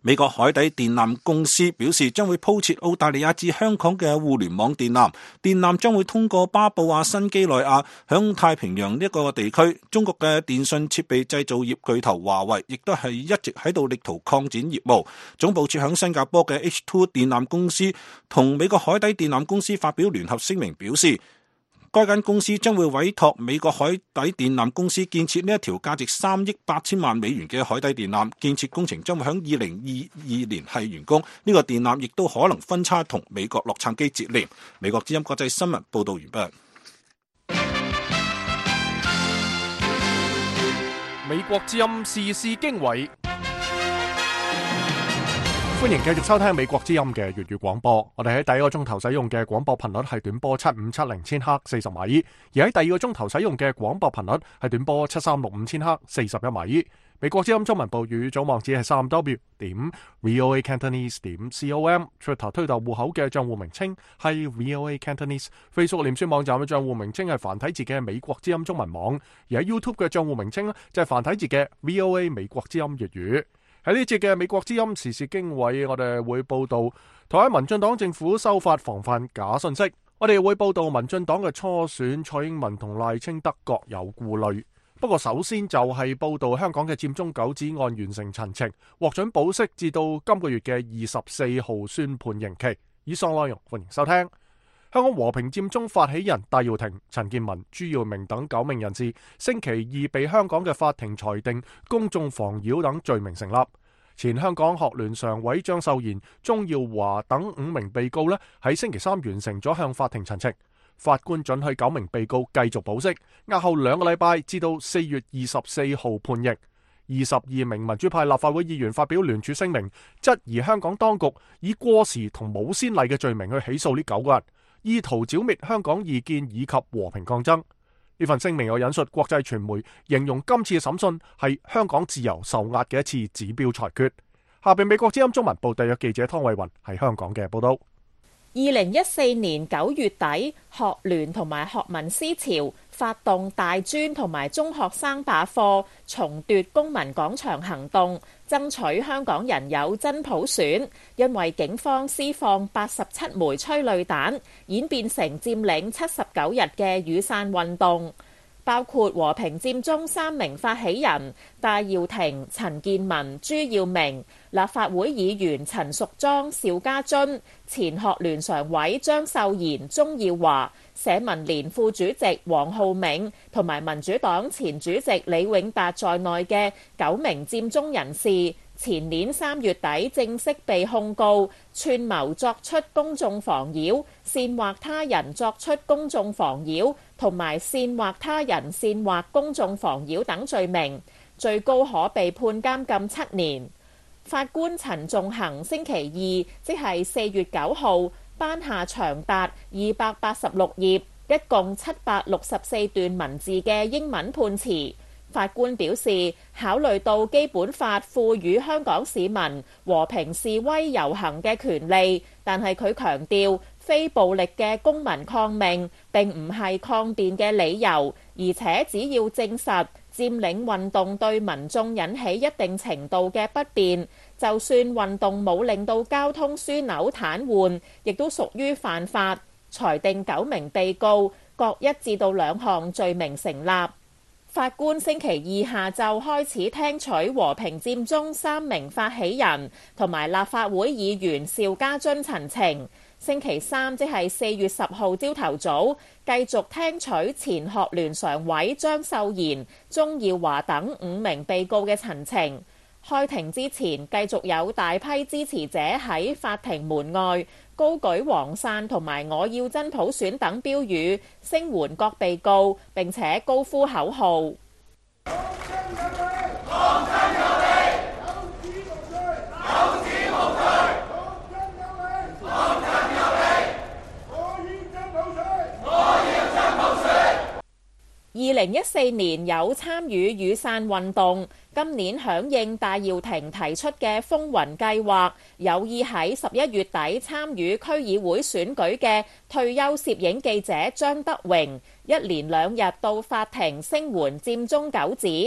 美國海底電纜公司表示，將會鋪設澳大利亞至香港嘅互聯網電纜，電纜將會通過巴布亞新幾內亞響太平洋呢一個地區。中國嘅電信設備製造業巨頭華為亦都係一直喺度力圖擴展業務。總部設響新加坡嘅 H 二 電纜公司同美國海底電纜公司發表聯合聲明，表示該間公司將會委託美國海底電纜公司建設呢一條價值三億八千萬美元嘅海底電纜，建設工程將會喺二零二二年係完工。呢個電纜亦都可能分叉同美國洛杉磯接連。美國之音國際新聞報道完畢。 美國之音時事經緯。歡迎繼續收聽美國之音嘅粵語廣播。我哋喺第一個鐘頭使用嘅廣播頻率係短波七五七零千赫四十米，而喺第二個鐘頭使用嘅廣播頻率係短波七三六五千赫四十一米。美國之音中文部語組網址係三 w 點 voa cantonese 點 com，Twitter 推特戶口嘅賬戶名稱係 voa cantonese，Facebook 臉書網站嘅賬戶名稱係繁體字嘅美國之音中文網，而喺 YouTube 嘅賬戶名稱呢就係繁體字嘅 voa 美國之音粵語。喺呢節嘅美國之音時事經緯，我哋會報道台灣民進黨政府修法防範假信息。我哋會報道民進黨嘅初選，蔡英文同賴清德各有顧慮。不過首先就係報道香港嘅佔中九子案完成陳情，獲准保釋至到今個月嘅二十四號宣判刑期。以上內容歡迎收聽。香港和平佔中發起人戴耀廷、陳健民、朱耀明等九名人士星期二被香港嘅法庭裁定公眾妨擾等罪名成立。前香港學聯常委張秀賢、鍾耀華等五名被告呢喺星期三完成咗向法庭陳情，法官准許九名被告繼續保釋，押後兩個禮拜至到四月二十四號判刑。二十二名民主派立法會議員發表聯署聲明，質疑香港當局以過時同冇先例嘅罪名去起訴呢九個人，意圖剿滅香港異見以及和平抗爭。呢份聲明有引述國際傳媒形容今次嘅審訊係香港自由受壓嘅一次指標裁決。下邊美國之音中文部特約記者湯慧雲喺香港嘅報道。 二零一四年九月底，學聯同埋學民思潮發動大專同埋中學生罷課，重奪公民廣場行動，爭取香港人有真普選。因為警方施放八十七枚催淚彈，演變成佔領七十九日嘅雨傘運動。包括和平佔中三名發起人戴耀廷、陳健民、朱耀明，立法會議員陳淑莊、邵家臻，前學聯常委張秀賢、鍾耀華，社民連副主席黃浩銘，同埋民主黨前主席李永達在內嘅九名佔中人士，前年三月底正式被控告串謀作出公眾妨擾、煽惑他人作出公眾妨擾同埋煽惑他人煽惑公眾妨擾等罪名，最高可被判監禁七年。法官陳仲衡星期二，即係四月九號，頒下長達二百八十六頁、一共七百六十四段文字嘅英文判詞。法官表示，考慮到基本法賦予香港市民和平示威遊行嘅權利，但係佢強調非暴力嘅公民抗命並唔係抗辯嘅理由，而且只要證實佔領運動對民眾引起一定程度嘅不便，就算運動冇令到交通樞紐癱瘓，亦都屬於犯法。裁定九名被告各一至到兩項罪名成立。法官星期二下晝開始聽取和平佔中三名發起人同埋立法會議員邵家臻陳情。星期三即係四月十號朝頭早，繼續聽取前學聯常委張秀賢、鍾耀華等五名被告嘅陳情。開庭之前，繼續有大批支持者喺法庭門外高舉黃傘同埋我要真普選等標語，聲援各被告，並且高呼口號。二零一四年有參與雨傘運動，今年響應戴耀廷提出嘅風雲計劃，有意喺十一月底參與區議會選舉嘅退休攝影記者張德榮，一連兩日到法庭聲援佔中九子。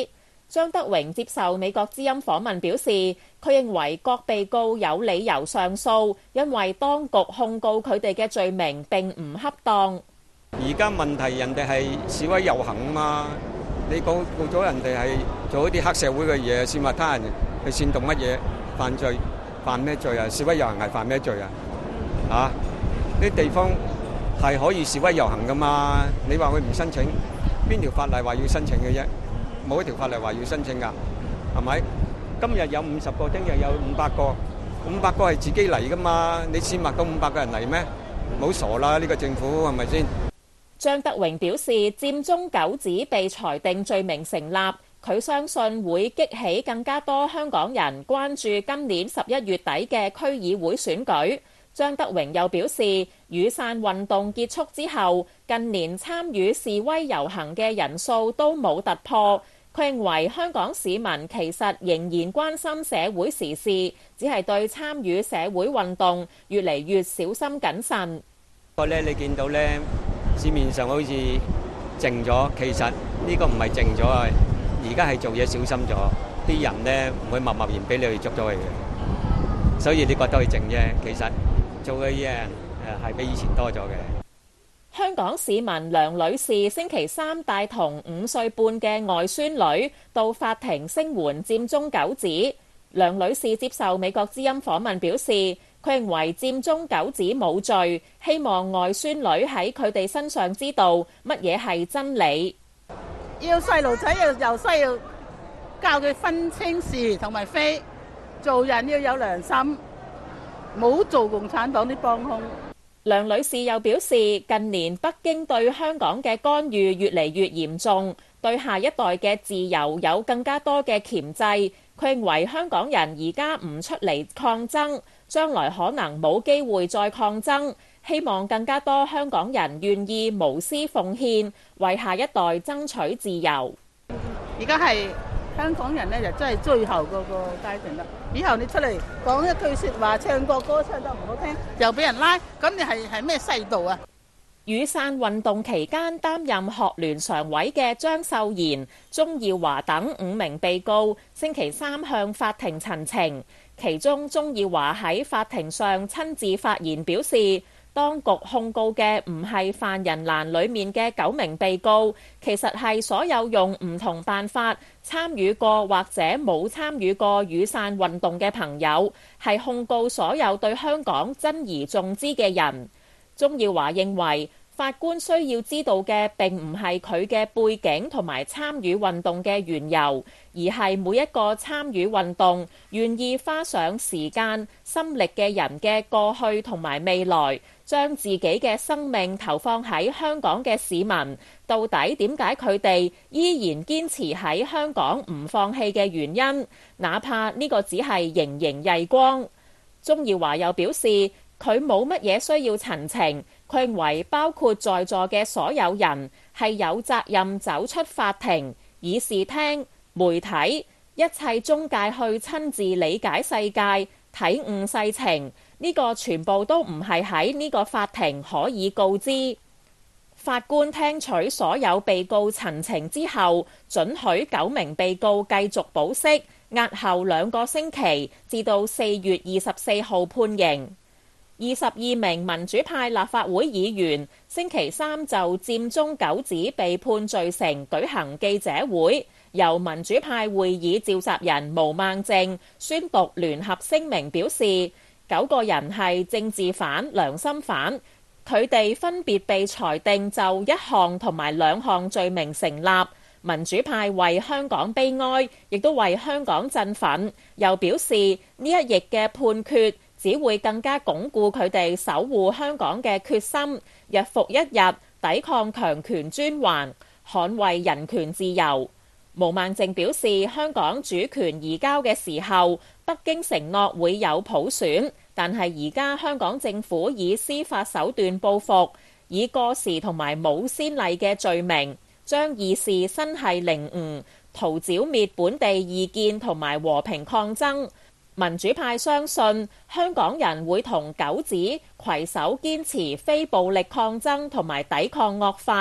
張德榮接受美國之音訪問表示，佢認為各被告有理由上訴，因為當局控告佢哋嘅罪名並唔恰當。 而家問題人哋係示威遊行啊嘛，你告告咗人哋係做一啲黑社會嘅嘢，煽惑他人去煽動乜嘢犯罪，犯咩罪啊？示威遊行係犯咩罪啊？啊，呢啲地方係可以示威遊行噶嘛？你話佢唔申請，邊條法例話要申請嘅啫？冇一條法例話要申請噶，係咪？今日有五十個，聽日有五百個，五百個係自己嚟噶嘛？你煽惑到五百個人嚟咩？唔好傻啦！呢個政府係咪先？ 張德榮表示，佔中九子被裁定罪名成立，佢相信會激起更加多香港人關注今年十一月底嘅區議會選舉。張德榮又表示，雨傘運動結束之後，近年參與示威遊行嘅人數都冇突破。佢認為香港市民其實仍然關心社會時事，只係對參與社會運動越嚟越小心謹慎。 不過咧，你見到咧市面上好似靜咗，其實呢個唔係靜咗啊，而家係做嘢小心咗，啲人咧唔會默默然俾你去捉咗佢嘅，所以你覺得佢靜啫，其實做嘅嘢誒係比以前多咗嘅。 香港市民梁女士星期三帶同五歲半嘅外孫女到法庭聲援佔中九子。梁女士接受美國之音訪問表示，佢認為佔中九子冇罪，希望外孫女喺佢哋身上知道乜嘢係真理。 要細路仔要由細要教佢分清是同埋非，做人要有良心，冇做共產黨啲幫兇。 梁女士又表示，近年北京對香港嘅干預越嚟越嚴重，對下一代嘅自由有更加多嘅鉗制。佢認為香港人而家唔出嚟抗爭，將來可能冇機會再抗爭。希望更加多香港人願意無私奉獻，為下一代爭取自由。 而家係香港人呢，就真係最後嗰個階段啦。以後你出嚟講一句説話，唱個歌唱得唔好聽，又俾人拉，咁你係係咩世道啊？ 雨傘運動期間擔任學聯常委嘅張秀賢、鍾耀華等五名被告，星期三向法庭陳情。其中鍾耀華喺法庭上親自發言表示，當局控告嘅唔係犯人欄裡面嘅九名被告，其實係所有用唔同辦法參與過或者冇參與過雨傘運動嘅朋友，係控告所有對香港珍而重之嘅人。鍾耀華認為，法官需要知道嘅並唔係佢嘅背景同埋參與運動嘅緣由，而係每一個參與運動願意花上時間心力嘅人嘅過去同埋未來，將自己嘅生命投放喺香港嘅市民，到底點解佢哋依然堅持喺香港唔放棄嘅原因，哪怕呢個只係瑩瑩曳光。鍾耀華又表示，佢冇乜嘢需要陳情。佢認為包括在座嘅所有人係有責任走出法庭、議事廳、媒體、一切中介去親自理解世界、體悟世情。呢個全部都唔係喺呢個法庭可以告知。法官聽取所有被告陳情之後，准許九名被告繼續保釋，押後兩個星期，至到四月二十四號判刑。二十二名民主派立法會議員星期三就佔中九子被判罪成舉行記者會，由民主派會議召集人毛孟靜宣讀聯合聲明，表示九個人係政治犯、良心犯，佢哋分別被裁定就一項同埋兩項罪名成立。民主派為香港悲哀，亦都為香港振奮，又表示呢一役嘅判決只會更加鞏固佢哋守護香港嘅決心，日復一日抵抗強權專橫，捍衛人權自由。毛孟靜表示，香港主權移交嘅時候，北京承諾會有普選，但係而家香港政府以司法手段報復，以過時同埋冇先例嘅罪名，將議事生係凌誤，圖剿滅本地意見同埋和平抗爭。民主派相信香港人會同九子攜手堅持非暴力抗爭同埋抵抗惡法，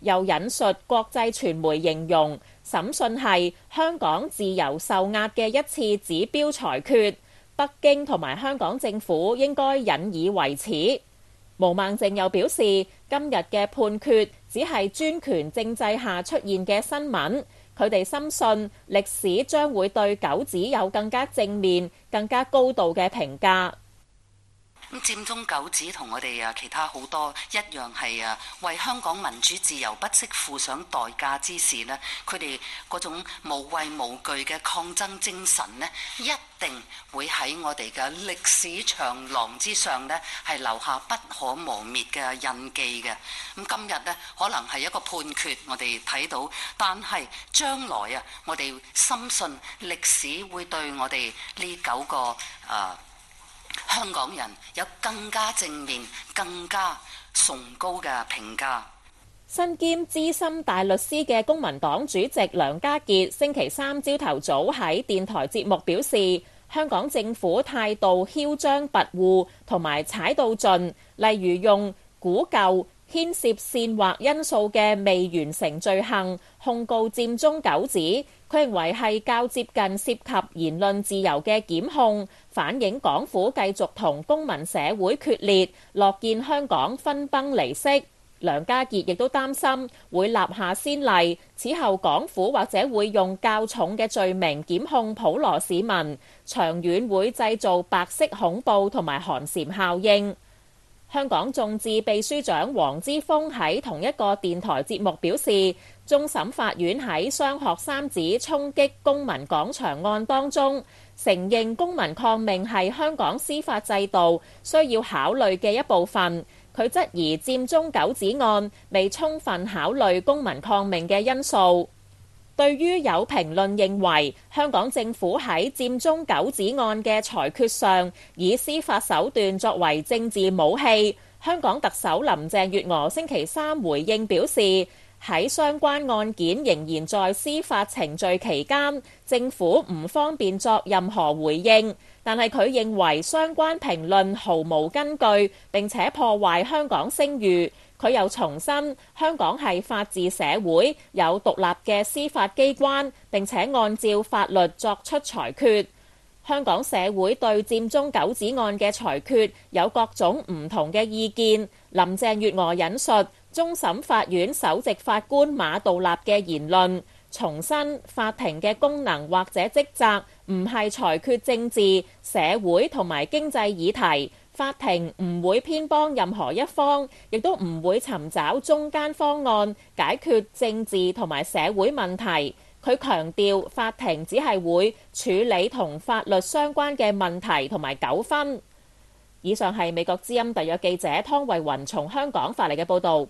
又引述國際傳媒形容審訊係香港自由受壓嘅一次指標裁決，北京同埋香港政府應該引以為恥。毛孟靜又表示，今日嘅判決只係專權政制下出現嘅新聞，佢哋深信歷史將會對九子有更加正面、更加高度嘅評價。 咁佔中九子同我哋啊其他好多一樣係啊為香港民主自由不惜付上代價之時呢，佢哋嗰種無畏無懼嘅抗爭精神呢，一定會喺我哋嘅歷史長廊之上呢係留下不可磨滅嘅印記嘅。咁今日呢，可能係一個判決，我哋睇到，但係將來啊，我哋深信歷史會對我哋呢九個啊。香港人有更加正面、更加崇高嘅評價。 身兼資深大律師嘅公民黨主席梁家傑星期三朝頭早喺電台節目表示，香港政府態度囂張跋扈同埋踩到盡，例如用古舊牽涉煽惑因素嘅未完成罪行控告佔中九子。佢認為係較接近涉及言論自由嘅檢控，反映港府繼續同公民社會決裂，樂見香港分崩離析。梁家傑亦都擔心會立下先例，此後港府或者會用較重嘅罪名檢控普羅市民，長遠會製造白色恐怖同埋寒蟬效應。香港眾志秘書長黃之鋒喺同一個電台節目表示，終審法院喺雙學三子衝擊公民廣場案當中，承認公民抗命係香港司法制度需要考慮嘅一部分。佢質疑佔中九子案未充分考慮公民抗命嘅因素。對於有評論認為香港政府喺佔中九子案嘅裁決上以司法手段作為政治武器，香港特首林鄭月娥星期三回應表示，喺相關案件仍然在司法程序期間，政府唔方便作任何回應，但係佢認為相關評論毫無根據，並且破壞香港聲譽。佢又重申，香港係法治社會，有獨立嘅司法機關，並且按照法律作出裁決。香港社會對佔中九子案嘅裁決有各種唔同嘅意見。林鄭月娥引述終審法院首席法官馬道立嘅言論，重申法庭嘅功能或者職責唔係裁決政治、社會同埋經濟議題。法庭唔會偏幫任何一方，亦都唔會尋找中間方案解決政治同埋社會問題。佢強調，法庭只係會處理同法律相關嘅問題同埋糾紛。以上係美國之音特約記者湯慧雲從香港發嚟嘅報導。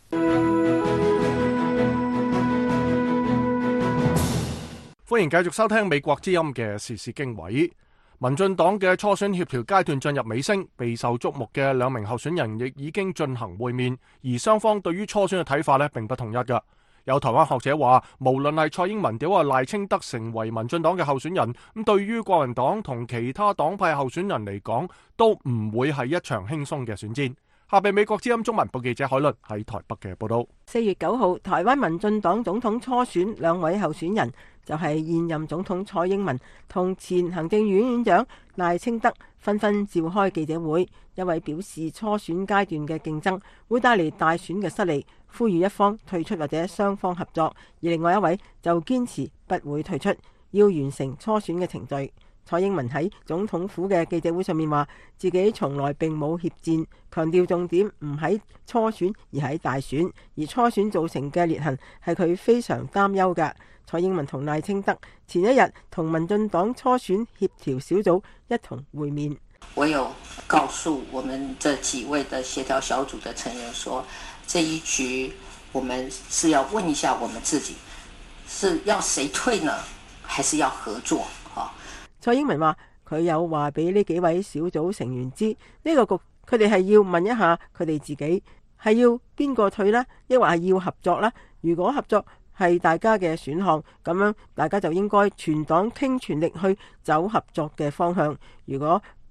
歡迎繼續收聽美國之音嘅時事經緯。民進黨嘅初選協調階段進入尾聲，備受矚目嘅兩名候選人亦已經進行會面，而雙方對於初選嘅睇法呢並不統一㗎。有台灣學者話，無論係蔡英文定係賴清德成為民進黨嘅候選人，咁對於國民黨同其他黨派候選人嚟講，都唔會係一場輕鬆嘅選戰。下邊美國之音中文部記者海倫喺台北嘅報道。 四月九號，台灣民進黨總統初選兩位候選人就係現任總統蔡英文同前行政院院長賴清德紛紛召開記者會，一位表示初選階段嘅競爭會帶嚟大選嘅失利，呼籲一方退出或者雙方合作，而另外一位就堅持不會退出，要完成初選嘅程序。蔡英文喺總統府嘅記者會上面話，自己從來並冇怯戰，強調重點唔喺初選而喺大選，而初選造成嘅裂痕係佢非常擔憂嘅。蔡英文同賴清德前一日同民進黨初選協調小組一同會面。 我有告訴我們這幾位的協調小組的成員說，這一局我們是要問一下我們自己，是要誰退呢，還是要合作？ 蔡英文話佢有話俾呢幾位小組成員知，呢個局佢哋係要問一下佢哋自己係要邊個退呢？抑或係要合作啦？如果合作係大家嘅選項，咁樣大家就應該全黨傾全力去走合作嘅方向。如果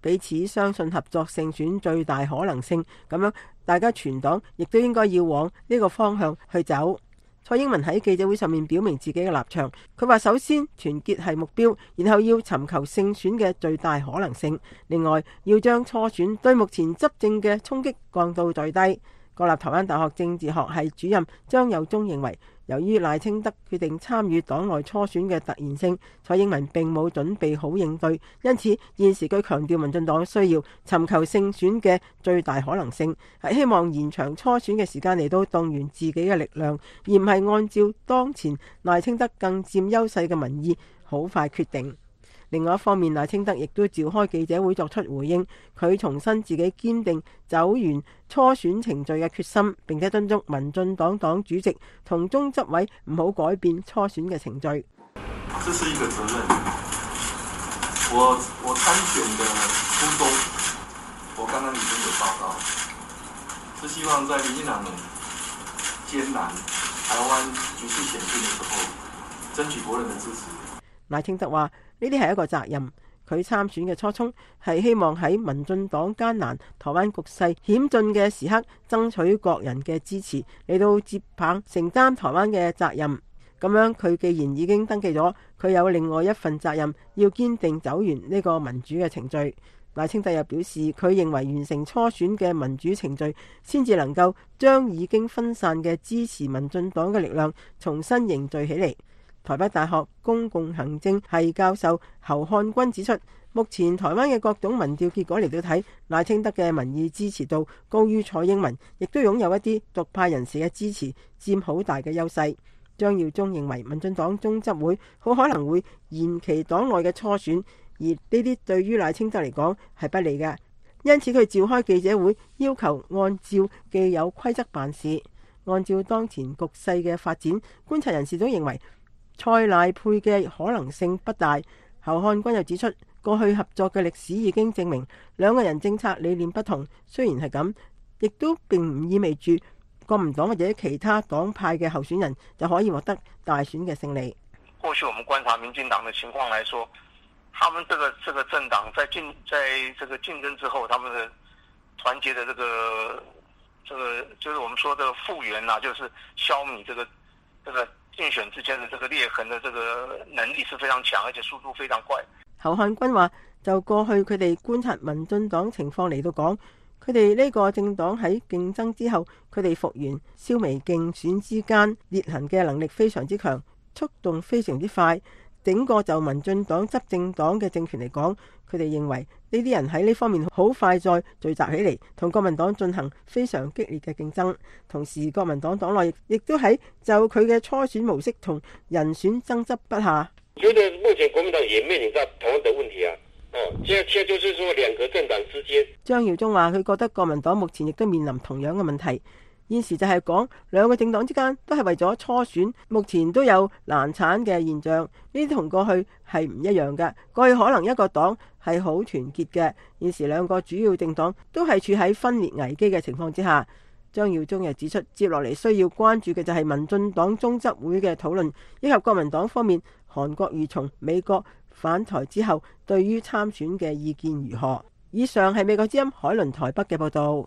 彼此相信合作勝選最大可能性，咁樣大家全黨亦都應該要往呢個方向去走。蔡英文喺記者會上面表明自己嘅立場，佢話首先團結係目標，然後要尋求勝選嘅最大可能性，另外要將初選對目前執政嘅衝擊降到最低。國立台灣大學政治學系主任張友忠認為，由於賴清德決定參與黨內初選嘅突然性，蔡英文並冇準備好應對，因此現時佢強調民進黨需要尋求勝選嘅最大可能性，係希望延長初選嘅時間嚟到動員自己嘅力量，而唔係按照當前賴清德更佔優勢嘅民意好快決定。另外一方面，賴清德亦都召開記者會作出回應，佢重申自己堅定走完初選程序嘅決心，並且敦促民進黨黨主席同中執委唔好改變初選嘅程序。 這是一個責任，我我參選的初衷，我剛剛已經有報告，是希望在民進黨艱難台灣局勢險峻的時候，爭取國人的支持。 賴清德話：呢啲係一個責任，佢參選嘅初衷係希望喺民進黨艱難、台灣局勢險峻嘅時刻，爭取國人嘅支持，嚟到接棒承擔台灣嘅責任。咁樣佢既然已經登記咗，佢有另外一份責任，要堅定走完呢個民主嘅程序。賴清德又表示，佢認為完成初選嘅民主程序，先至能夠將已經分散嘅支持民進黨嘅力量重新凝聚起嚟。台北大學公共行政系教授侯漢君指出，目前台灣嘅各種民調結果嚟到睇，賴清德嘅民意支持度高於蔡英文，亦都擁有一啲獨派人士嘅支持，佔好大嘅優勢。張耀忠認為，民進黨中執會好可能會延期黨內嘅初選，而呢啲對於賴清德嚟講係不利嘅，因此佢召開記者會，要求按照既有規則辦事。按照當前局勢嘅發展，觀察人士都認為蔡賴配嘅可能性不大。侯漢君又指出，過去合作嘅歷史已經證明兩個人政策理念不同，雖然係咁，亦都並唔意味住國民黨或者其他黨派嘅候選人就可以獲得大選嘅勝利。 過去我們觀察民進黨的情況來說，他們這個這個政黨在競在這個競爭之後，他們的團結的這個這個就是我們說的復原啊，就是消弭這個這個競選之間的這個裂痕的這個能力是非常強，而且速度非常快。 侯漢君話，就過去佢哋觀察民進黨情況嚟到講，佢哋呢個政黨喺競爭之後，佢哋復原消弭競選之間裂痕嘅能力非常之強，速度非常之快。整個就民進黨執政黨嘅政權嚟講，佢哋認為呢啲人喺呢方面好快再聚集起嚟，同國民黨進行非常激烈嘅競爭。同時，國民黨黨內亦都喺就佢嘅初選模式同人選爭執不下。 我覺得目前國民黨也面臨到同樣的問題啊！哦，現在就是說兩個政黨之間。 張耀忠話：佢覺得國民黨目前亦都面臨同樣嘅問題。現時就係講兩個政黨之間都係為咗初選，目前都有難產嘅現象。呢啲同過去係唔一樣嘅。過去可能一個黨係好團結嘅，現時兩個主要政黨都係處喺分裂危機嘅情況之下。張耀忠又指出，接落嚟需要關注嘅就係民進黨中執會嘅討論，以及國民黨方面韓國瑜從美國返台之後對於參選嘅意見如何。以上係美國之音海倫台北嘅報道。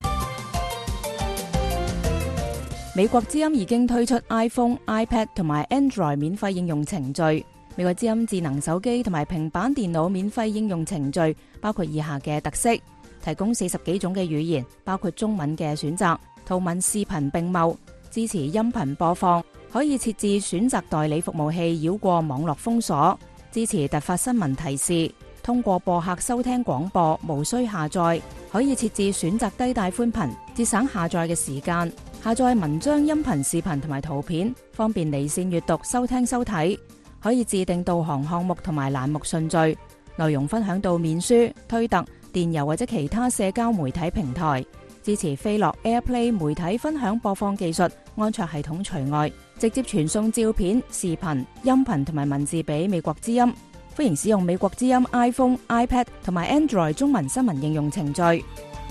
美國之音已經推出 iPhone、iPad 同埋 Android 免費應用程序。美國之音智能手機同埋平板電腦免費應用程序包括以下嘅特色：提供四十幾種嘅語言，包括中文嘅選擇，圖文視頻並茂，支持音頻播放，可以設置選擇代理服務器繞過網絡封鎖，支持突發新聞提示，通過播客收聽廣播，無需下載，可以設置選擇低帶寬頻，節省下載嘅時間。下載文章、音頻、視頻同埋圖片，方便離線閱讀、收聽、收睇。可以自定導航項目同埋欄目順序，內容分享到面書、推特、電郵或者其他社交媒體平台。支持飛樂 AirPlay 媒體分享播放技術，安卓系統除外。直接傳送照片、視頻、音頻同埋文字俾美國之音。歡迎使用美國之音 iPhone、iPad 同埋 Android 中文新聞應用程序。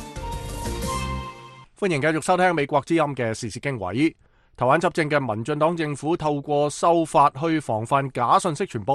歡迎繼續收聽美國之音嘅時事經緯。台灣執政嘅民進黨政府透過修法去防範假信息傳播。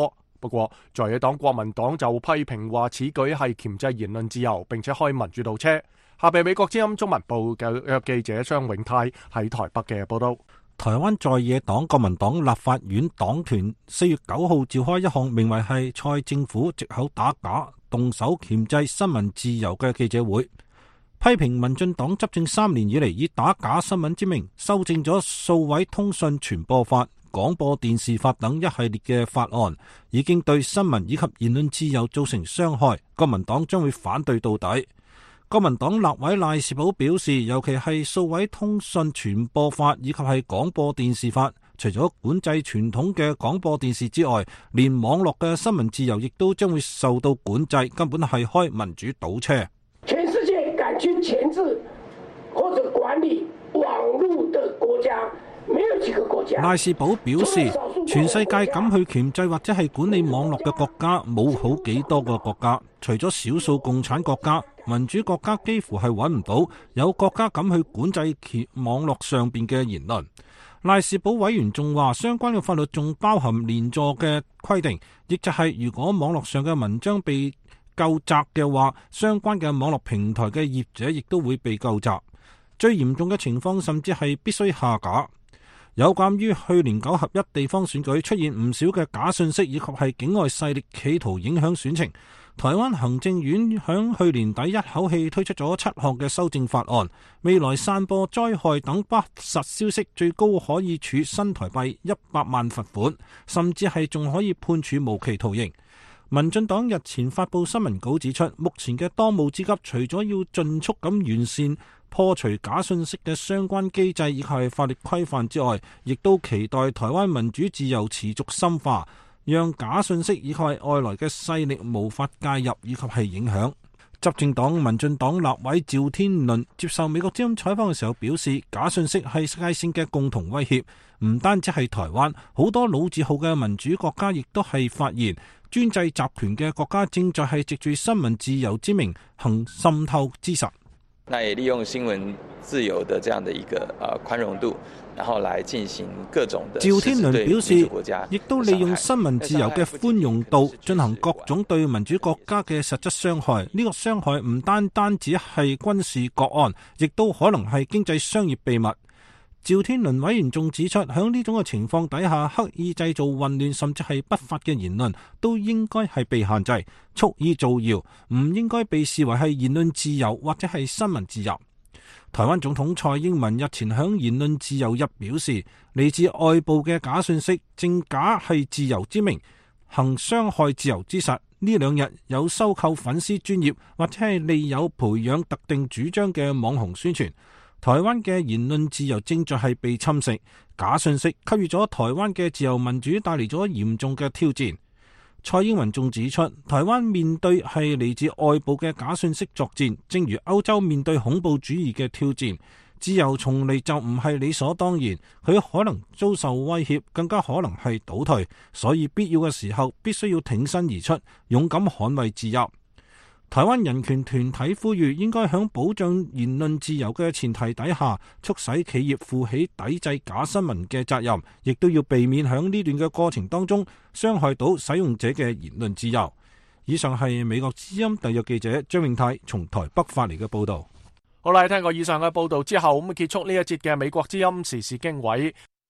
不過在野黨國民黨就批評話此舉係鉗制言論自由，並且開民主倒車。下邊美國之音中文部嘅記者張永泰喺台北嘅報道。 台灣在野黨國民黨立法院黨團四月九號召開一項名為係蔡政府藉口打假、動手鉗制新聞自由嘅記者會，批評民進黨執政三年以嚟以打假新聞之名修正咗數位通訊傳播法、廣播電視法等一系列嘅法案，已經對新聞以及言論自由造成傷害，國民黨將會反對到底。國民黨立委賴士葆表示，尤其係數位通訊傳播法以及係廣播電視法，除咗管制傳統嘅廣播電視之外，連網絡嘅新聞自由亦都將會受到管制，根本係開民主倒車。 全世界敢去鉗制或者管理網絡的國家，沒有幾個國家。 賴士葆表示，全世界敢去鉗制或者係管理網絡嘅國家冇好幾多個國家，除咗少數共產國家，民主國家幾乎係揾唔到有國家敢去管制網絡上邊嘅言論。賴士葆委員仲話，相關嘅法律仲包含連坐嘅規定，亦就係如果網絡上嘅文章被究責嘅話，相關嘅網絡平台嘅業者亦都會被究責。最嚴重嘅情況甚至係必須下架。有關於去年九合一地方選舉出現唔少嘅假信息，以及係境外勢力企圖影響選情，台灣行政院響去年底一口氣推出咗七項嘅修正法案，未來散播災害等不實消息，最高可以處新台幣一百萬罰款，甚至係仲可以判處無期徒刑。民進黨日前發布新聞稿指出，目前嘅當務之急，除咗要盡速咁完善破除假信息嘅相關機制以及法律規範之外，亦都期待台灣民主自由持續深化，讓假信息以及外來嘅勢力無法介入以及係影響。執政黨民進黨立委趙天麟接受美國之音採訪嘅時候表示，假信息係世界性嘅共同威脅，唔單止係台灣，好多老字號嘅民主國家亦都係發現專制集權嘅國家正在係藉住新聞自由之名行滲透之實。 那也利用新聞自由的這樣的一個呃寬容度，然後來進行各種的。趙天麟表示，亦都利用新聞自由嘅寬容度進行各種對民主國家嘅實質傷害。呢個傷害唔單單只係軍事國安，亦都可能係經濟商業秘密。趙天麟委員仲指出，喺呢種嘅情況底下，刻意製造混亂甚至係不法嘅言論都應該係被限制，蓄意造謠唔應該被視為係言論自由或者係新聞自由。台灣總統蔡英文日前響言論自由日表示，嚟自外部嘅假訊息正假係自由之名行傷害自由之實。呢兩日有收購粉絲專頁或者係利誘培養特定主張嘅網紅宣傳。台灣嘅言論自由正在係被侵蝕，假信息給予咗台灣嘅自由民主帶嚟咗嚴重嘅挑戰。蔡英文仲指出，台灣面對係嚟自外部嘅假信息作戰，正如歐洲面對恐怖主義嘅挑戰。自由從嚟就唔係理所當然，佢可能遭受威脅，更加可能係倒退，所以必要嘅時候必須要挺身而出，勇敢捍衛自由。台灣人權團體呼籲，應該喺保障言論自由嘅前提底下，促使企業負起抵制假新聞嘅責任，亦都要避免喺呢段嘅過程當中傷害到使用者嘅言論自由。以上係美國之音特約記者張永泰從台北發嚟嘅報道。 好啦，聽過以上嘅報道之後，咁結束呢一節嘅美國之音時事經緯。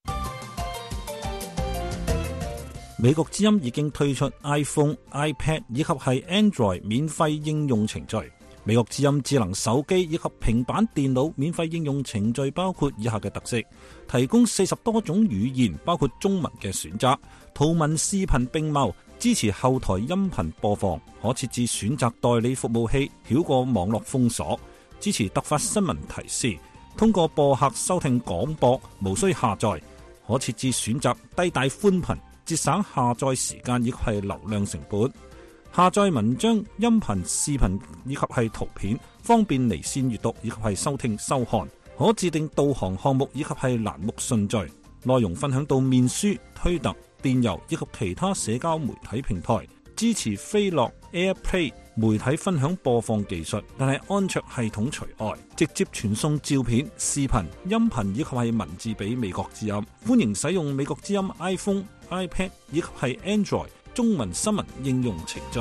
美國之音已經推出 iPhone、iPad 以及係 Android 免費應用程序。美國之音智能手機以及平板電腦免費應用程序包括以下嘅特色：提供四十多種語言，包括中文嘅選擇，圖文視頻並茂，支持後台音頻播放，可設置選擇代理服務器，繞過網絡封鎖，支持突發新聞提示，通過播客收聽廣播，無需下載，可設置選擇低帶寬頻，節省下載時間以及係流量成本。下載文章、音頻、視頻以及係圖片，方便離線閱讀以及係收聽收看。可自定導航項目以及係欄目順序。內容分享到面書、推特、電郵以及其他社交媒體平台。支持飛樂 AirPlay 媒體分享播放技術，但係安卓系統除外。直接傳送照片、視頻、音頻以及係文字俾美國之音。歡迎使用美國之音 iPhone、iPad 以及係 Android 中文新聞應用程序。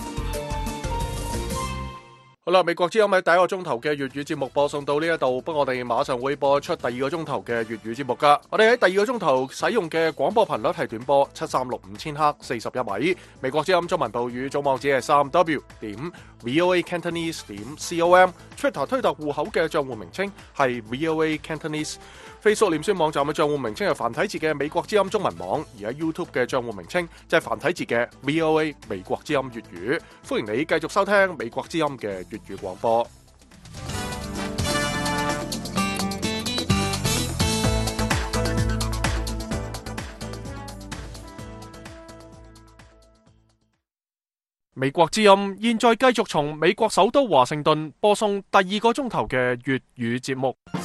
好啦，美國之音喺第一個鐘頭嘅粵語節目播送到呢一度，不過我哋馬上會播出第二個鐘頭嘅粵語節目噶。我哋喺第二個鐘頭使用嘅廣播頻率係短波七三六五千赫四十一米。美國之音中文部語總網址係三 w 點 voa cantonese 點 com。Twitter 推特戶口嘅賬戶名稱係 voa cantonese。Facebook 臉書網站嘅賬戶名稱係繁體字嘅美國之音中文網，而喺 YouTube 嘅賬戶名稱就係繁體字嘅 V O A 美國之音粵語。歡迎你繼續收聽美國之音嘅粵語廣播。美國之音現在繼續從美國首都華盛頓播送第二個鐘頭嘅粵語節目。